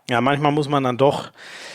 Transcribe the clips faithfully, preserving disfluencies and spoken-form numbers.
Ja, manchmal muss man dann doch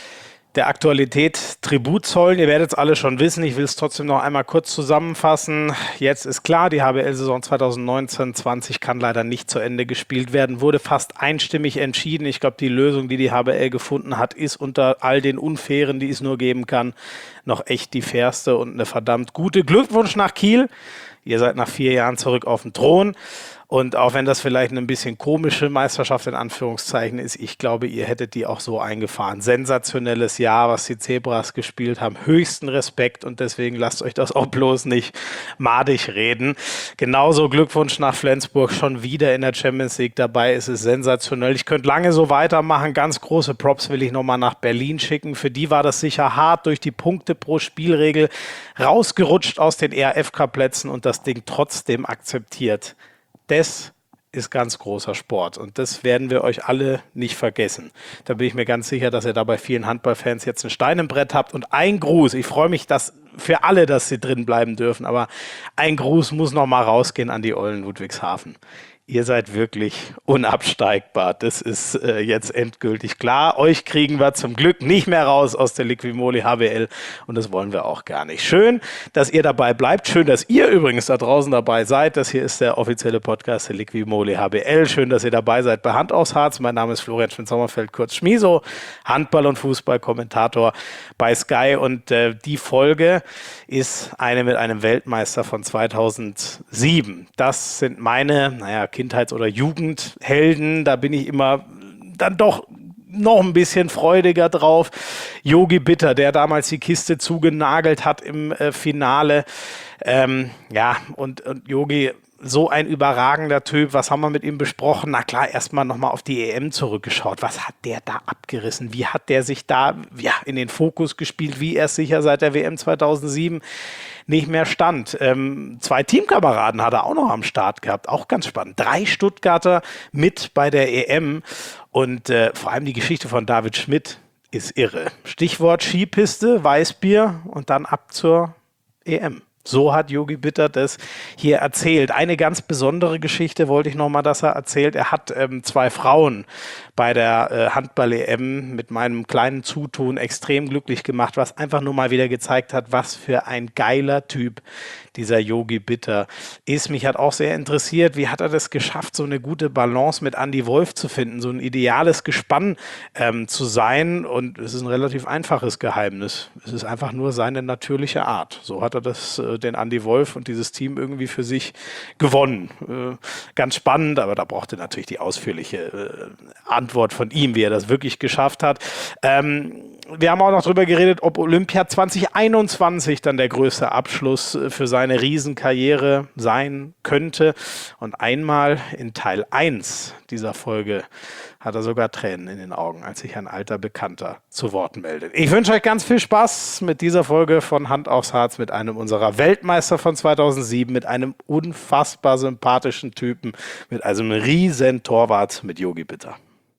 der Aktualität Tribut zollen. Ihr werdet es alle schon wissen. Ich will es trotzdem noch einmal kurz zusammenfassen. Jetzt ist klar, die H B L-Saison zwanzig neunzehn zwanzig kann leider nicht zu Ende gespielt werden. Wurde fast einstimmig entschieden. Ich glaube, die Lösung, die die H B L gefunden hat, ist unter all den Unfairen, die es nur geben kann, noch echt die fairste und eine verdammt gute. Glückwunsch nach Kiel. Ihr seid nach vier Jahren zurück auf dem Thron. Und auch wenn das vielleicht eine ein bisschen komische Meisterschaft in Anführungszeichen ist, ich glaube, ihr hättet die auch so eingefahren. Sensationelles Jahr, was die Zebras gespielt haben. Höchsten Respekt und deswegen lasst euch das auch bloß nicht madig reden. Genauso Glückwunsch nach Flensburg, schon wieder in der Champions League dabei. Es ist sensationell. Ich könnte lange so weitermachen. Ganz große Props will ich nochmal nach Berlin schicken. Für die war das sicher hart durch die Punkte pro Spielregel rausgerutscht aus den E R F-Cup-Plätzen und das Ding trotzdem akzeptiert. Das ist ganz großer Sport und das werden wir euch alle nicht vergessen. Da bin ich mir ganz sicher, dass ihr da bei vielen Handballfans jetzt ein Stein im Brett habt und ein Gruß, ich freue mich dass für alle, dass sie drin bleiben dürfen, aber ein Gruß muss noch mal rausgehen an die Eulen Ludwigshafen. Ihr seid wirklich unabsteigbar. Das ist äh, jetzt endgültig klar. Euch kriegen wir zum Glück nicht mehr raus aus der Liqui-Moly H B L und das wollen wir auch gar nicht. Schön, dass ihr dabei bleibt. Schön, dass ihr übrigens da draußen dabei seid. Das hier ist der offizielle Podcast der Liqui-Moly H B L. Schön, dass ihr dabei seid bei Hand aufs Harz. Mein Name ist Florian Schmidt-Sommerfeld, kurz Schmiso, Handball- und Fußballkommentator bei Sky und äh, die Folge ist eine mit einem Weltmeister von zweitausendsieben. Das sind meine, naja, Kindheits- oder Jugendhelden, da bin ich immer dann doch noch ein bisschen freudiger drauf. Yogi Bitter, der damals die Kiste zugenagelt hat im äh, Finale. Ähm, ja, und, und Yogi, so ein überragender Typ. Was haben wir mit ihm besprochen? Na klar, erstmal nochmal auf die E M zurückgeschaut. Was hat der da abgerissen? Wie hat der sich da ja, in den Fokus gespielt? Wie er sicher seit der W M zweitausendsieben nicht mehr stand. Ähm, zwei Teamkameraden hat er auch noch am Start gehabt. Auch ganz spannend. Drei Stuttgarter mit bei der E M. Und äh, vor allem die Geschichte von David Schmidt ist irre. Stichwort Skipiste, Weißbier und dann ab zur E M. So hat Yogi Bitter das hier erzählt. Eine ganz besondere Geschichte wollte ich nochmal, dass er erzählt. Er hat ähm, zwei Frauen bei der äh, Handball-E M mit meinem kleinen Zutun extrem glücklich gemacht, was einfach nur mal wieder gezeigt hat, was für ein geiler Typ dieser Yogi Bitter ist. Mich hat auch sehr interessiert, wie hat er das geschafft, so eine gute Balance mit Andi Wolf zu finden, so ein ideales Gespann ähm, zu sein. Und es ist ein relativ einfaches Geheimnis. Es ist einfach nur seine natürliche Art. So hat er das, äh, den Andi Wolf und dieses Team irgendwie für sich gewonnen. Äh, ganz spannend, aber da brauchte natürlich die ausführliche äh, Antwort von ihm, wie er das wirklich geschafft hat. Ähm, wir haben auch noch darüber geredet, ob Olympia zwanzig einundzwanzig dann der größte Abschluss für seine Riesenkarriere sein könnte. Und einmal in Teil eins dieser Folge hat er sogar Tränen in den Augen, als sich ein alter Bekannter zu Wort meldet. Ich wünsche euch ganz viel Spaß mit dieser Folge von Hand aufs Harz mit einem unserer Weltmeister von zweitausendsieben, mit einem unfassbar sympathischen Typen, mit einem riesen Torwart, mit Yogi Bitter.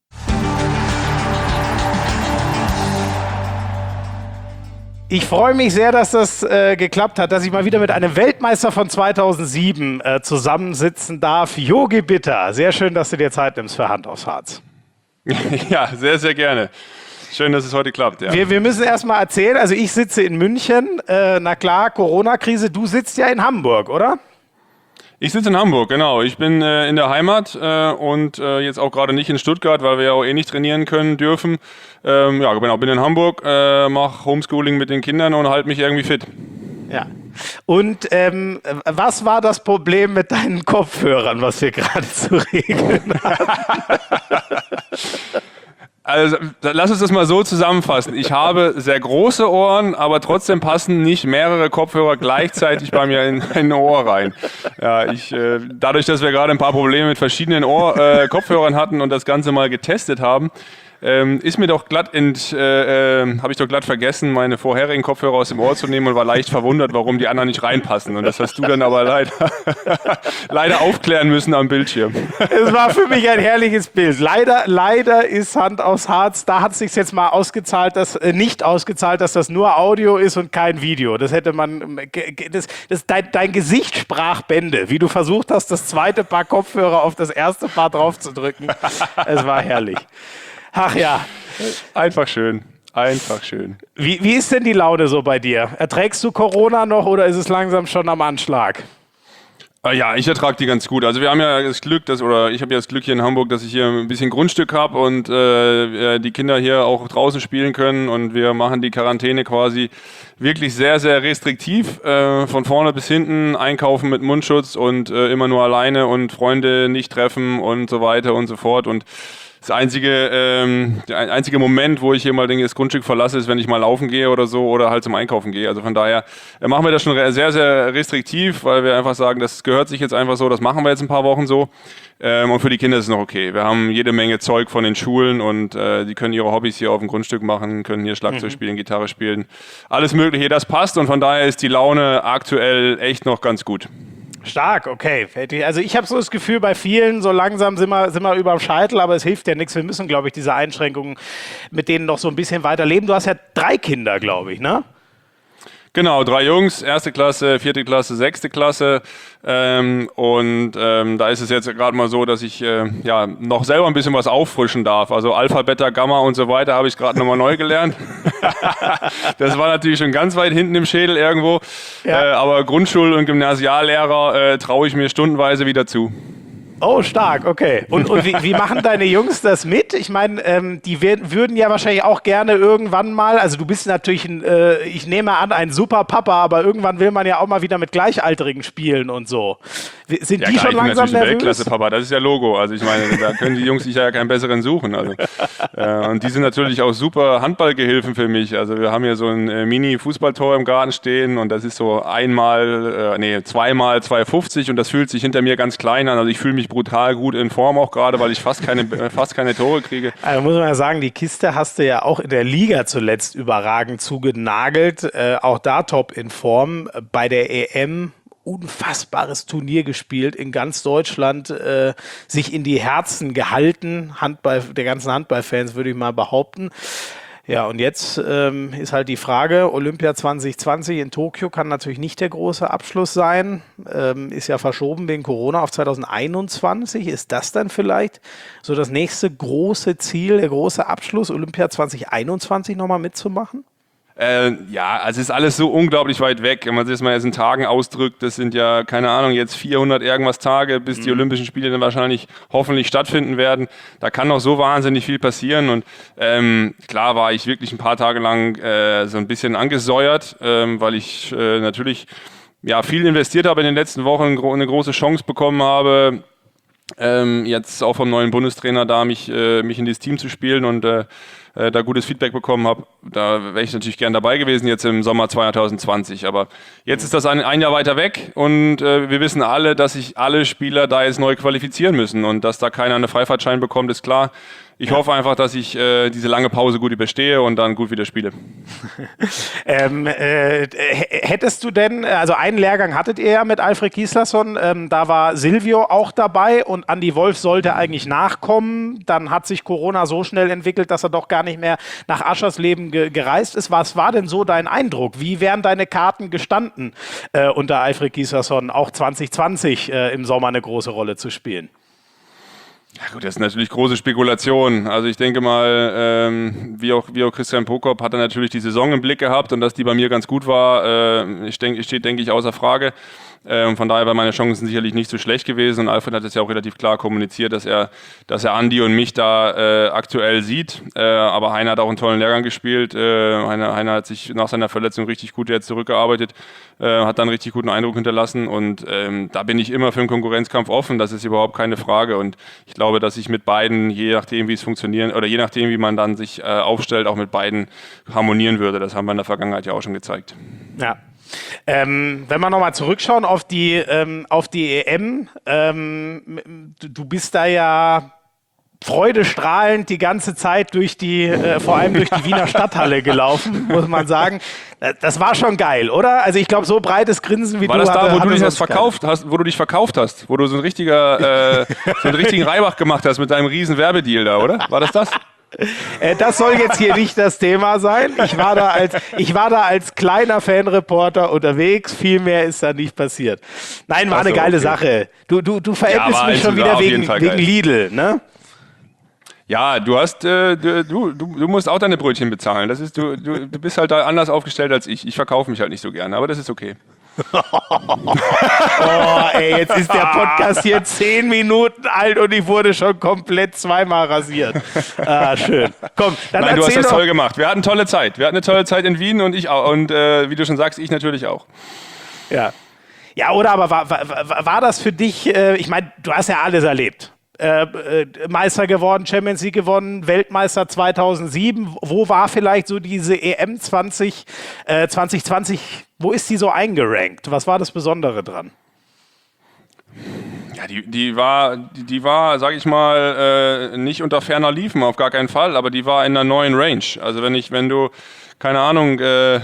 Ich freue mich sehr, dass das äh, geklappt hat, dass ich mal wieder mit einem Weltmeister von zweitausendsieben äh, zusammensitzen darf. Yogi Bitter, sehr schön, dass du dir Zeit nimmst für Hand aufs Harz. Ja, sehr, sehr gerne. Schön, dass es heute klappt. Ja. Wir, wir müssen erst mal erzählen, also ich sitze in München, äh, na klar, Corona-Krise, du sitzt ja in Hamburg, oder? Ich sitze in Hamburg, genau. Ich bin äh, in der Heimat äh, und äh, jetzt auch gerade nicht in Stuttgart, weil wir ja auch eh nicht trainieren können dürfen. Ähm, ja, genau, bin in Hamburg, äh, mache Homeschooling mit den Kindern und halte mich irgendwie fit. Ja. Und ähm, was war das Problem mit deinen Kopfhörern, was wir gerade zu regeln hatten? Also, lass uns das mal so zusammenfassen. Ich habe sehr große Ohren, aber trotzdem passen nicht mehrere Kopfhörer gleichzeitig bei mir in ein Ohr rein. Ja, ich, äh, dadurch, dass wir gerade ein paar Probleme mit verschiedenen Ohr, äh, Kopfhörern hatten und das Ganze mal getestet haben, ähm, ist mir doch glatt ent, äh, äh, habe ich doch glatt vergessen, meine vorherigen Kopfhörer aus dem Ohr zu nehmen und war leicht verwundert, warum die anderen nicht reinpassen. Und das hast du dann aber leider, leider aufklären müssen am Bildschirm. Es war für mich ein herrliches Bild. Leider, leider ist Hand aufs Harz, da hat es sich jetzt mal ausgezahlt, dass, äh, nicht ausgezahlt, dass das nur Audio ist und kein Video. Das hätte man, das, das, dein, dein Gesicht sprach Bände, wie du versucht hast, das zweite Paar Kopfhörer auf das erste Paar draufzudrücken. Es war herrlich. Ach ja. Einfach schön. Einfach schön. Wie, wie ist denn die Laune so bei dir? Erträgst du Corona noch oder ist es langsam schon am Anschlag? Ja, ich ertrage die ganz gut. Also wir haben ja das Glück, dass, oder ich habe ja das Glück hier in Hamburg, dass ich hier ein bisschen Grundstück habe und äh, die Kinder hier auch draußen spielen können und wir machen die Quarantäne quasi wirklich sehr, sehr restriktiv, äh, von vorne bis hinten, einkaufen mit Mundschutz und äh, immer nur alleine und Freunde nicht treffen und so weiter und so fort. Und das einzige, ähm, der einzige Moment, wo ich hier mal das Grundstück verlasse, ist, wenn ich mal laufen gehe oder so oder halt zum Einkaufen gehe. Also von daher äh, machen wir das schon sehr, sehr restriktiv, weil wir einfach sagen, das gehört sich jetzt einfach so, das machen wir jetzt ein paar Wochen so. Ähm, und für die Kinder ist es noch okay. Wir haben jede Menge Zeug von den Schulen und äh, die können ihre Hobbys hier auf dem Grundstück machen, können hier Schlagzeug mhm. spielen, Gitarre spielen, alles Mögliche. Das passt und von daher ist die Laune aktuell echt noch ganz gut. Stark, okay. Also ich habe so das Gefühl, bei vielen, so langsam sind wir, sind wir überm Scheitel, aber es hilft ja nichts. Wir müssen, glaube ich, diese Einschränkungen mit denen noch so ein bisschen weiterleben. Du hast ja drei Kinder, glaube ich, ne? Genau, drei Jungs, erste Klasse, vierte Klasse, sechste Klasse ähm, und ähm, da ist es jetzt gerade mal so, dass ich äh, ja noch selber ein bisschen was auffrischen darf. Also Alpha, Beta, Gamma und so weiter habe ich gerade nochmal neu gelernt. Das war natürlich schon ganz weit hinten im Schädel irgendwo, ja. äh, aber Grundschul- und Gymnasiallehrer äh, traue ich mir stundenweise wieder zu. Oh, stark, okay. Und, und wie, wie machen deine Jungs das mit? Ich meine, ähm, die werden, würden ja wahrscheinlich auch gerne irgendwann mal, also du bist natürlich, ein, äh, ich nehme an, ein super Papa, aber irgendwann will man ja auch mal wieder mit Gleichaltrigen spielen und so. Sind ja, die klar, schon langsam nervös? Weltklasse-Papa, das ist ja Logo. Also ich meine, da können die Jungs sich ja keinen besseren suchen. Also, äh, und die sind natürlich auch super Handballgehilfen für mich. Also wir haben hier so ein äh, Mini-Fußballtor im Garten stehen und das ist so einmal, äh, nee, zweimal zwei fünfzig und das fühlt sich hinter mir ganz klein an. Also ich fühle mich brutal gut in Form auch gerade, weil ich fast keine, äh, fast keine Tore kriege. Also muss man ja sagen, die Kiste hast du ja auch in der Liga zuletzt überragend zugenagelt. Äh, auch da top in Form. Bei der E M unfassbares Turnier gespielt, in ganz Deutschland äh, sich in die Herzen gehalten, Handball, der ganzen Handballfans, würde ich mal behaupten. Ja, und jetzt ähm, ist halt die Frage, Olympia zwanzig zwanzig in Tokio kann natürlich nicht der große Abschluss sein, ähm, ist ja verschoben wegen Corona auf zwanzig einundzwanzig. Ist das dann vielleicht so das nächste große Ziel, der große Abschluss, Olympia zwanzig einundzwanzig nochmal mitzumachen? Äh, ja, also es ist alles so unglaublich weit weg. Wenn man sich das mal jetzt in Tagen ausdrückt, das sind ja, keine Ahnung, jetzt vierhundert irgendwas Tage, bis die Olympischen Spiele dann wahrscheinlich hoffentlich stattfinden werden. Da kann noch so wahnsinnig viel passieren und ähm, klar war ich wirklich ein paar Tage lang äh, so ein bisschen angesäuert, ähm, weil ich äh, natürlich ja, viel investiert habe in den letzten Wochen, eine große Chance bekommen habe, ähm, jetzt auch vom neuen Bundestrainer da mich, äh, mich in dieses Team zu spielen und äh, äh, da gutes Feedback bekommen habe. Da wäre ich natürlich gern dabei gewesen, jetzt im Sommer zwanzig zwanzig. Aber jetzt ist das ein, ein Jahr weiter weg und äh, wir wissen alle, dass sich alle Spieler da jetzt neu qualifizieren müssen und dass da keiner einen Freifahrtschein bekommt, ist klar. Ich ja. hoffe einfach, dass ich äh, diese lange Pause gut überstehe und dann gut wieder spiele. ähm, äh, hättest du denn, also einen Lehrgang hattet ihr ja mit Alfred Gislason, ähm, da war Silvio auch dabei und Andi Wolf sollte eigentlich nachkommen. Dann hat sich Corona so schnell entwickelt, dass er doch gar nicht mehr nach Aschersleben ge- gereist ist. Was war denn so dein Eindruck? Wie wären deine Karten gestanden, äh, unter Alfred Gislason auch zwanzig zwanzig äh, im Sommer eine große Rolle zu spielen? Ja gut, das ist natürlich große Spekulation. Also ich denke mal, ähm, wie auch wie auch Christian Prokop hat er natürlich die Saison im Blick gehabt und dass die bei mir ganz gut war, äh, ich denke, steht, denke ich, außer Frage. Ähm, von daher waren meine Chancen sicherlich nicht so schlecht gewesen und Alfred hat es ja auch relativ klar kommuniziert, dass er, dass er Andi und mich da äh, aktuell sieht. Äh, aber Heiner hat auch einen tollen Lehrgang gespielt. Äh, Heiner, Heiner hat sich nach seiner Verletzung richtig gut jetzt zurückgearbeitet, äh, hat dann einen richtig guten Eindruck hinterlassen und ähm, da bin ich immer für einen Konkurrenzkampf offen. Das ist überhaupt keine Frage und ich glaube, dass ich mit beiden, je nachdem wie es funktionieren oder je nachdem wie man dann sich äh, aufstellt, auch mit beiden harmonieren würde. Das haben wir in der Vergangenheit ja auch schon gezeigt. Ja. Ähm, wenn wir nochmal zurückschauen auf die, ähm, auf die E M, ähm, du, du bist da ja freudestrahlend die ganze Zeit durch die, äh, vor allem durch die Wiener Stadthalle gelaufen, muss man sagen. Das war schon geil, oder? Also ich glaube, so breites Grinsen wie war du das da, hatte, wo hatte du dich das verkauft hast, wo du dich verkauft hast, wo du so ein richtiger, äh, so einen richtigen Reibach gemacht hast mit deinem riesen Werbedeal da, oder? War das das? Äh, das soll jetzt hier nicht das Thema sein. Ich war da als, ich war da als kleiner Fanreporter unterwegs. Viel mehr ist da nicht passiert. Nein, war Ach so, eine geile okay. Sache. Du, du, du veräppelst ja, mich schon wieder wegen, wegen Lidl, ne? Ja, du hast, äh, du, du, du musst auch deine Brötchen bezahlen. Das ist, du, du, du bist halt da anders aufgestellt als ich. Ich verkaufe mich halt nicht so gerne, aber das ist okay. Oh, ey, jetzt ist der Podcast hier zehn Minuten alt und ich wurde schon komplett zweimal rasiert. Ah, schön. Komm, dann Nein, du hast das doch. toll gemacht. Wir hatten tolle Zeit. Wir hatten eine tolle Zeit in Wien und ich auch. Und äh, wie du schon sagst, ich natürlich auch. Ja. Ja, oder aber war, war, war das für dich, äh, ich meine, du hast ja alles erlebt. Äh, äh, Meister geworden, Champions League gewonnen, Weltmeister zweitausendsieben. Wo war vielleicht so diese E M zwanzig, äh, zwanzig zwanzig, wo ist die so eingerankt? Was war das Besondere dran? Ja, die, die war, die, die war, sag ich mal, äh, nicht unter ferner Liefen, auf gar keinen Fall, aber die war in einer neuen Range. Also wenn ich, wenn du, keine Ahnung, äh,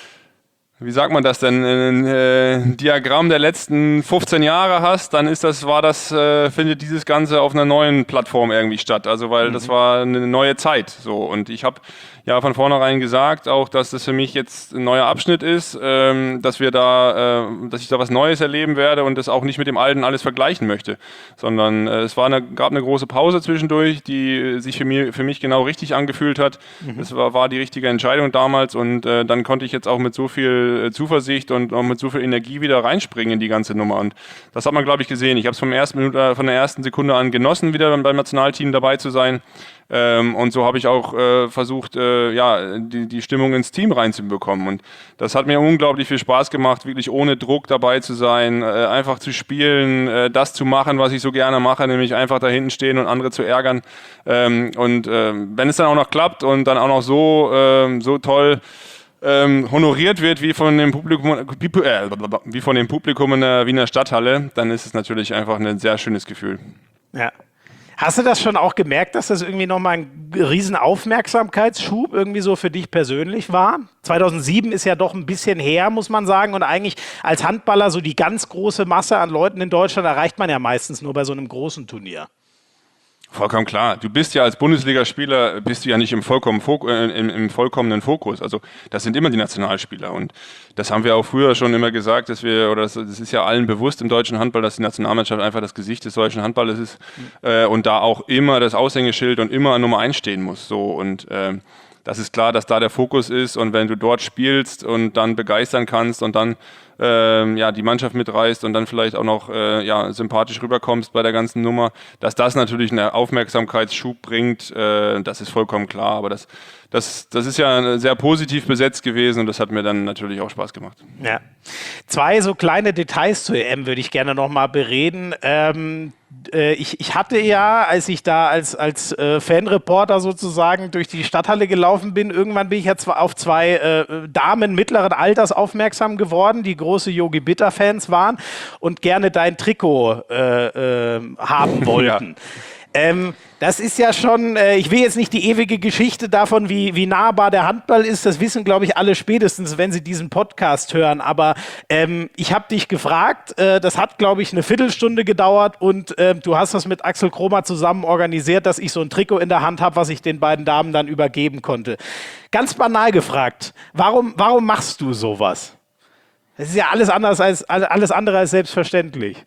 wie sagt man das denn, ein äh, Diagramm der letzten fünfzehn Jahre hast, dann ist das, war das, äh, findet dieses Ganze auf einer neuen Plattform irgendwie statt. Also weil mhm. das war eine neue Zeit. So. Und ich habe ja von vornherein gesagt, auch dass das für mich jetzt ein neuer Abschnitt ist, ähm, dass wir da, äh, dass ich da was Neues erleben werde und das auch nicht mit dem Alten alles vergleichen möchte. Sondern äh, es war eine, gab eine große Pause zwischendurch, die sich für mich, für mich genau richtig angefühlt hat. Mhm. Das war, war die richtige Entscheidung damals und äh, dann konnte ich jetzt auch mit so viel Zuversicht und auch mit so viel Energie wieder reinspringen in die ganze Nummer. Und das hat man, glaube ich, gesehen. Ich habe es vom ersten Minute, von der ersten Sekunde an genossen, wieder beim Nationalteam dabei zu sein. Ähm, und so habe ich auch äh, versucht, äh, ja, die, die Stimmung ins Team reinzubekommen. Und das hat mir unglaublich viel Spaß gemacht, wirklich ohne Druck dabei zu sein, äh, einfach zu spielen, äh, das zu machen, was ich so gerne mache, nämlich einfach da hinten stehen und andere zu ärgern. Ähm, und äh, wenn es dann auch noch klappt und dann auch noch so, äh, so toll Ähm, honoriert wird wie von dem Publikum, äh, wie von dem Publikum in der Wiener Stadthalle, dann ist es natürlich einfach ein sehr schönes Gefühl. Ja. Hast du das schon auch gemerkt, dass das irgendwie nochmal ein riesen Aufmerksamkeitsschub irgendwie so für dich persönlich war? zweitausendsieben ist ja doch ein bisschen her, muss man sagen. Und eigentlich als Handballer so die ganz große Masse an Leuten in Deutschland erreicht man ja meistens nur bei so einem großen Turnier. Vollkommen klar. Du bist ja als Bundesligaspieler, bist du ja nicht im, vollkommen Fok- äh, im, im vollkommenen Fokus. Also das sind immer die Nationalspieler. Und das haben wir auch früher schon immer gesagt, dass wir, oder das, das ist ja allen bewusst im deutschen Handball, dass die Nationalmannschaft einfach das Gesicht des deutschen Handballes ist mhm. äh, und da auch immer das Aushängeschild und immer Nummer eins stehen muss. So und ähm, das ist klar, dass da der Fokus ist und wenn du dort spielst und dann begeistern kannst und dann ähm, ja, die Mannschaft mitreißt und dann vielleicht auch noch äh, ja, sympathisch rüberkommst bei der ganzen Nummer, dass das natürlich einen Aufmerksamkeitsschub bringt, äh, das ist vollkommen klar, aber das, das, das ist ja sehr positiv besetzt gewesen und das hat mir dann natürlich auch Spaß gemacht. Ja. Zwei so kleine Details zur E M würde ich gerne noch mal bereden. Ähm, äh, ich, ich hatte ja, als ich da als, als äh, Fanreporter sozusagen durch die Stadthalle gelaufen bin, irgendwann bin ich ja zwar auf zwei äh, Damen mittleren Alters aufmerksam geworden, die große Yogi Bitter-Fans waren und gerne dein Trikot äh, äh, haben wollten. Ja. Ähm, das ist ja schon, äh, ich will jetzt nicht die ewige Geschichte davon, wie, wie nahbar der Handball ist, das wissen, glaube ich, alle spätestens, wenn sie diesen Podcast hören, aber ähm, ich habe dich gefragt, äh, das hat, glaube ich, eine Viertelstunde gedauert und äh, du hast das mit Axel Kromer zusammen organisiert, dass ich so ein Trikot in der Hand habe, was ich den beiden Damen dann übergeben konnte. Ganz banal gefragt, warum, warum machst du sowas? Das ist ja alles, anders als, alles andere als selbstverständlich.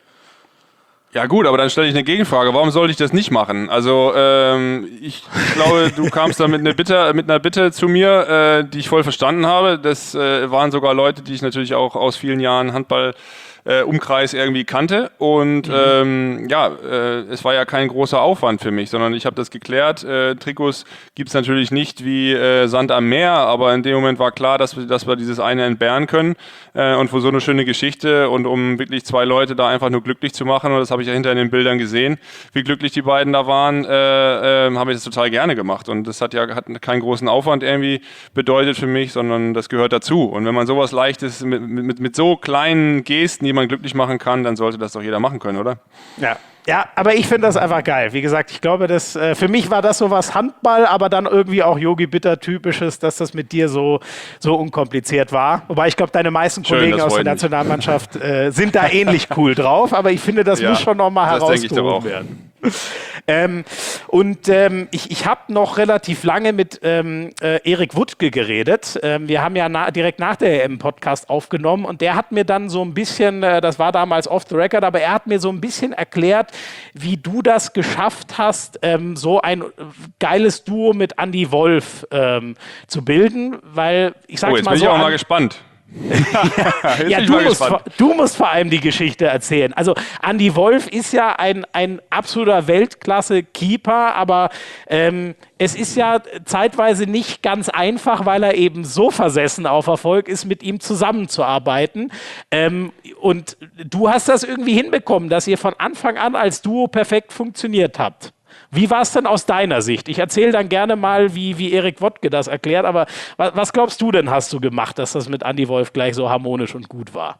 Ja gut, aber dann stelle ich eine Gegenfrage. Warum sollte ich das nicht machen? Also ähm, ich, ich glaube, du kamst da mit, eine Bitte, mit einer Bitte zu mir, äh, die ich voll verstanden habe. Das äh, waren sogar Leute, die ich natürlich auch aus vielen Jahren Handball Äh, Umkreis irgendwie kannte und mhm. ähm, ja, äh, es war ja kein großer Aufwand für mich, sondern ich habe das geklärt. Äh, Trikots gibt es natürlich nicht wie äh, Sand am Meer, aber in dem Moment war klar, dass wir, dass wir dieses eine entbehren können äh, und für so eine schöne Geschichte und um wirklich zwei Leute da einfach nur glücklich zu machen, und das habe ich ja hinter in den Bildern gesehen, wie glücklich die beiden da waren, äh, äh, habe ich das total gerne gemacht und das hat ja hat keinen großen Aufwand irgendwie bedeutet für mich, sondern das gehört dazu und wenn man sowas Leichtes mit, mit, mit so kleinen Gesten, die man glücklich machen kann, dann sollte das doch jeder machen können, oder? Ja. Ja, aber ich finde das einfach geil. Wie gesagt, ich glaube, dass, äh, für mich war das sowas Handball, aber dann irgendwie auch Yogi Bitter-typisches, dass das mit dir so, so unkompliziert war. Wobei ich glaube, deine meisten Schön, Kollegen aus der Nationalmannschaft äh, sind da ähnlich cool drauf, aber ich finde, das ja, muss schon nochmal herausgehoben werden. ähm, und ähm, ich, ich habe noch relativ lange mit ähm, äh, Erik Wuttke geredet. Ähm, wir haben ja na, direkt nach der E M-Podcast aufgenommen und der hat mir dann so ein bisschen, äh, das war damals off the record, aber er hat mir so ein bisschen erklärt, wie du das geschafft hast, ähm, so ein geiles Duo mit Andy Wolf ähm, zu bilden, weil ich sag's oh, jetzt mal bin so. Ich auch mal gespannt. ja, ja du, musst vor, du musst vor allem die Geschichte erzählen. Also Andy Wolf ist ja ein, ein absoluter Weltklasse-Keeper, aber ähm, es ist ja zeitweise nicht ganz einfach, weil er eben so versessen auf Erfolg ist, mit ihm zusammenzuarbeiten. Ähm, und du hast das irgendwie hinbekommen, dass ihr von Anfang an als Duo perfekt funktioniert habt. Wie war es denn aus deiner Sicht? Ich erzähle dann gerne mal, wie, wie Erik Wuttke das erklärt, aber was, was glaubst du denn, hast du gemacht, dass das mit Andy Wolf gleich so harmonisch und gut war?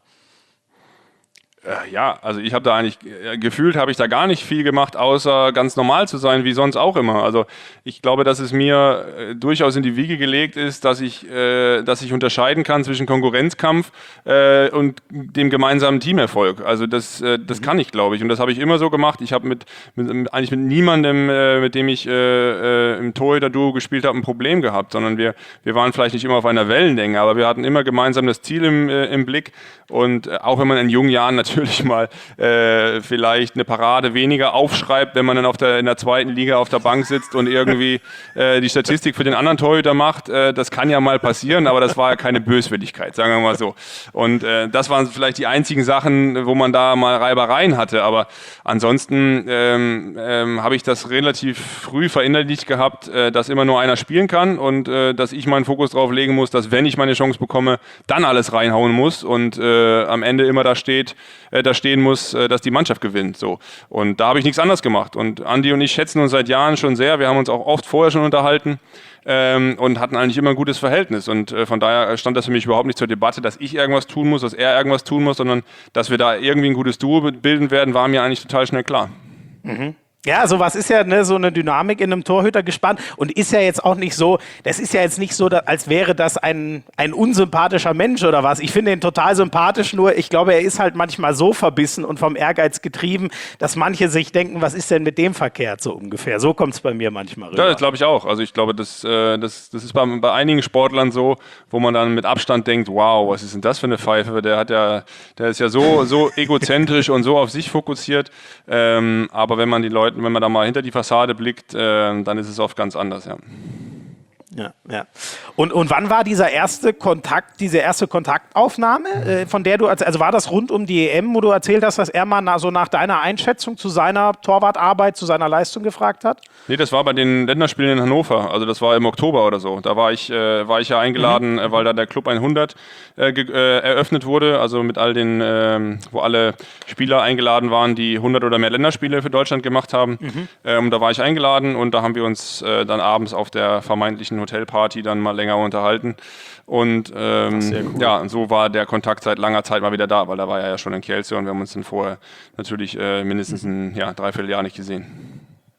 Ja, also ich habe da eigentlich, äh, gefühlt habe ich da gar nicht viel gemacht, außer ganz normal zu sein, wie sonst auch immer. Also ich glaube, dass es mir äh, durchaus in die Wiege gelegt ist, dass ich, äh, dass ich unterscheiden kann zwischen Konkurrenzkampf äh, und dem gemeinsamen Teamerfolg. Also das, äh, das mhm. kann ich, glaube ich. Und das habe ich immer so gemacht. Ich habe mit, mit eigentlich mit niemandem, äh, mit dem ich äh, äh, im Torhüter-Duo gespielt habe, ein Problem gehabt, sondern wir, wir waren vielleicht nicht immer auf einer Wellenlänge, aber wir hatten immer gemeinsam das Ziel im, äh, im Blick. Und äh, auch wenn man in jungen Jahren natürlich natürlich mal äh, vielleicht eine Parade weniger aufschreibt, wenn man dann auf der, in der zweiten Liga auf der Bank sitzt und irgendwie äh, die Statistik für den anderen Torhüter macht. Äh, das kann ja mal passieren, aber das war ja keine Böswilligkeit, sagen wir mal so. Und äh, das waren vielleicht die einzigen Sachen, wo man da mal Reibereien hatte. Aber ansonsten ähm, ähm, habe ich das relativ früh verinnerlicht gehabt, äh, dass immer nur einer spielen kann und äh, dass ich meinen Fokus drauf legen muss, dass wenn ich meine Chance bekomme, dann alles reinhauen muss und äh, am Ende immer da steht, da stehen muss, dass die Mannschaft gewinnt. So. Und da habe ich nichts anderes gemacht. Und Andi und ich schätzen uns seit Jahren schon sehr. Wir haben uns auch oft vorher schon unterhalten ähm, und hatten eigentlich immer ein gutes Verhältnis. Und äh, von daher stand das für mich überhaupt nicht zur Debatte, dass ich irgendwas tun muss, dass er irgendwas tun muss, sondern dass wir da irgendwie ein gutes Duo bilden werden, war mir eigentlich total schnell klar. Mhm. Ja, sowas ist ja ne, so eine Dynamik in einem Torhütergespann und ist ja jetzt auch nicht so, das ist ja jetzt nicht so, als wäre das ein, ein unsympathischer Mensch oder was. Ich finde ihn total sympathisch, nur ich glaube, er ist halt manchmal so verbissen und vom Ehrgeiz getrieben, dass manche sich denken, was ist denn mit dem verkehrt, so ungefähr. So kommt es bei mir manchmal rüber. Ja, das glaube ich auch. Also ich glaube, das, äh, das, das ist bei, bei einigen Sportlern so, wo man dann mit Abstand denkt, wow, was ist denn das für eine Pfeife? Der hat ja, der ist ja so, so egozentrisch und so auf sich fokussiert. Ähm, aber wenn man die Leute wenn man da mal hinter die Fassade blickt, äh, dann ist es oft ganz anders, ja. Ja, ja. Und, und wann war dieser erste Kontakt, diese erste Kontaktaufnahme, äh, von der du, also war das rund um die E M, wo du erzählt hast, dass er mal na, so nach deiner Einschätzung zu seiner Torwartarbeit, zu seiner Leistung gefragt hat? Nee, das war bei den Länderspielen in Hannover, also das war im Oktober oder so. Da war ich, äh, war ich ja eingeladen, mhm. äh, weil da der Club hundert äh, ge- äh, eröffnet wurde, also mit all den, äh, wo alle Spieler eingeladen waren, die hundert oder mehr Länderspiele für Deutschland gemacht haben. Mhm. Ähm, da war ich eingeladen und da haben wir uns äh, dann abends auf der vermeintlichen Hotelparty dann mal länger unterhalten und ähm, cool. ja, so war der Kontakt seit langer Zeit mal wieder da, weil da war er ja schon in Kielce und wir haben uns dann vorher natürlich äh, mindestens ein ja, Dreivierteljahr nicht gesehen.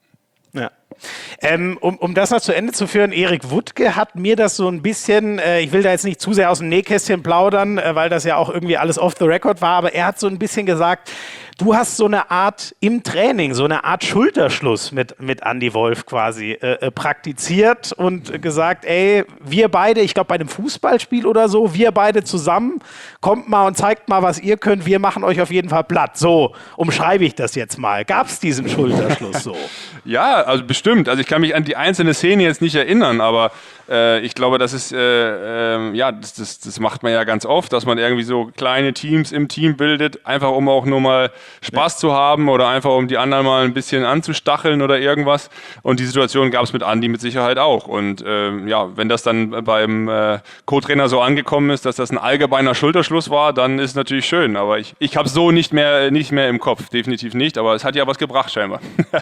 Ja. Ähm, um, um das noch zu Ende zu führen, Erik Wuttke hat mir das so ein bisschen, äh, ich will da jetzt nicht zu sehr aus dem Nähkästchen plaudern, äh, weil das ja auch irgendwie alles off the record war, aber er hat so ein bisschen gesagt, du hast so eine Art im Training, so eine Art Schulterschluss mit, mit Andy Wolf quasi äh, praktiziert und gesagt, ey, wir beide, ich glaube bei einem Fußballspiel oder so, wir beide zusammen, kommt mal und zeigt mal, was ihr könnt, wir machen euch auf jeden Fall platt. So umschreibe ich das jetzt mal. Gab es diesen Schulterschluss so? Ja, also bestimmt. Also ich kann mich an die einzelne Szene jetzt nicht erinnern, aber äh, ich glaube, das ist, äh, äh, ja, das, das, das macht man ja ganz oft, dass man irgendwie so kleine Teams im Team bildet, einfach um auch nur mal Spaß ja. zu haben oder einfach um die anderen mal ein bisschen anzustacheln oder irgendwas. Und die Situation gab es mit Andi mit Sicherheit auch. Und äh, ja, wenn das dann beim äh, Co-Trainer so angekommen ist, dass das ein allgemeiner Schulterschluss war, dann ist es natürlich schön. Aber ich, ich habe es so nicht mehr, nicht mehr im Kopf, definitiv nicht. Aber es hat ja was gebracht scheinbar.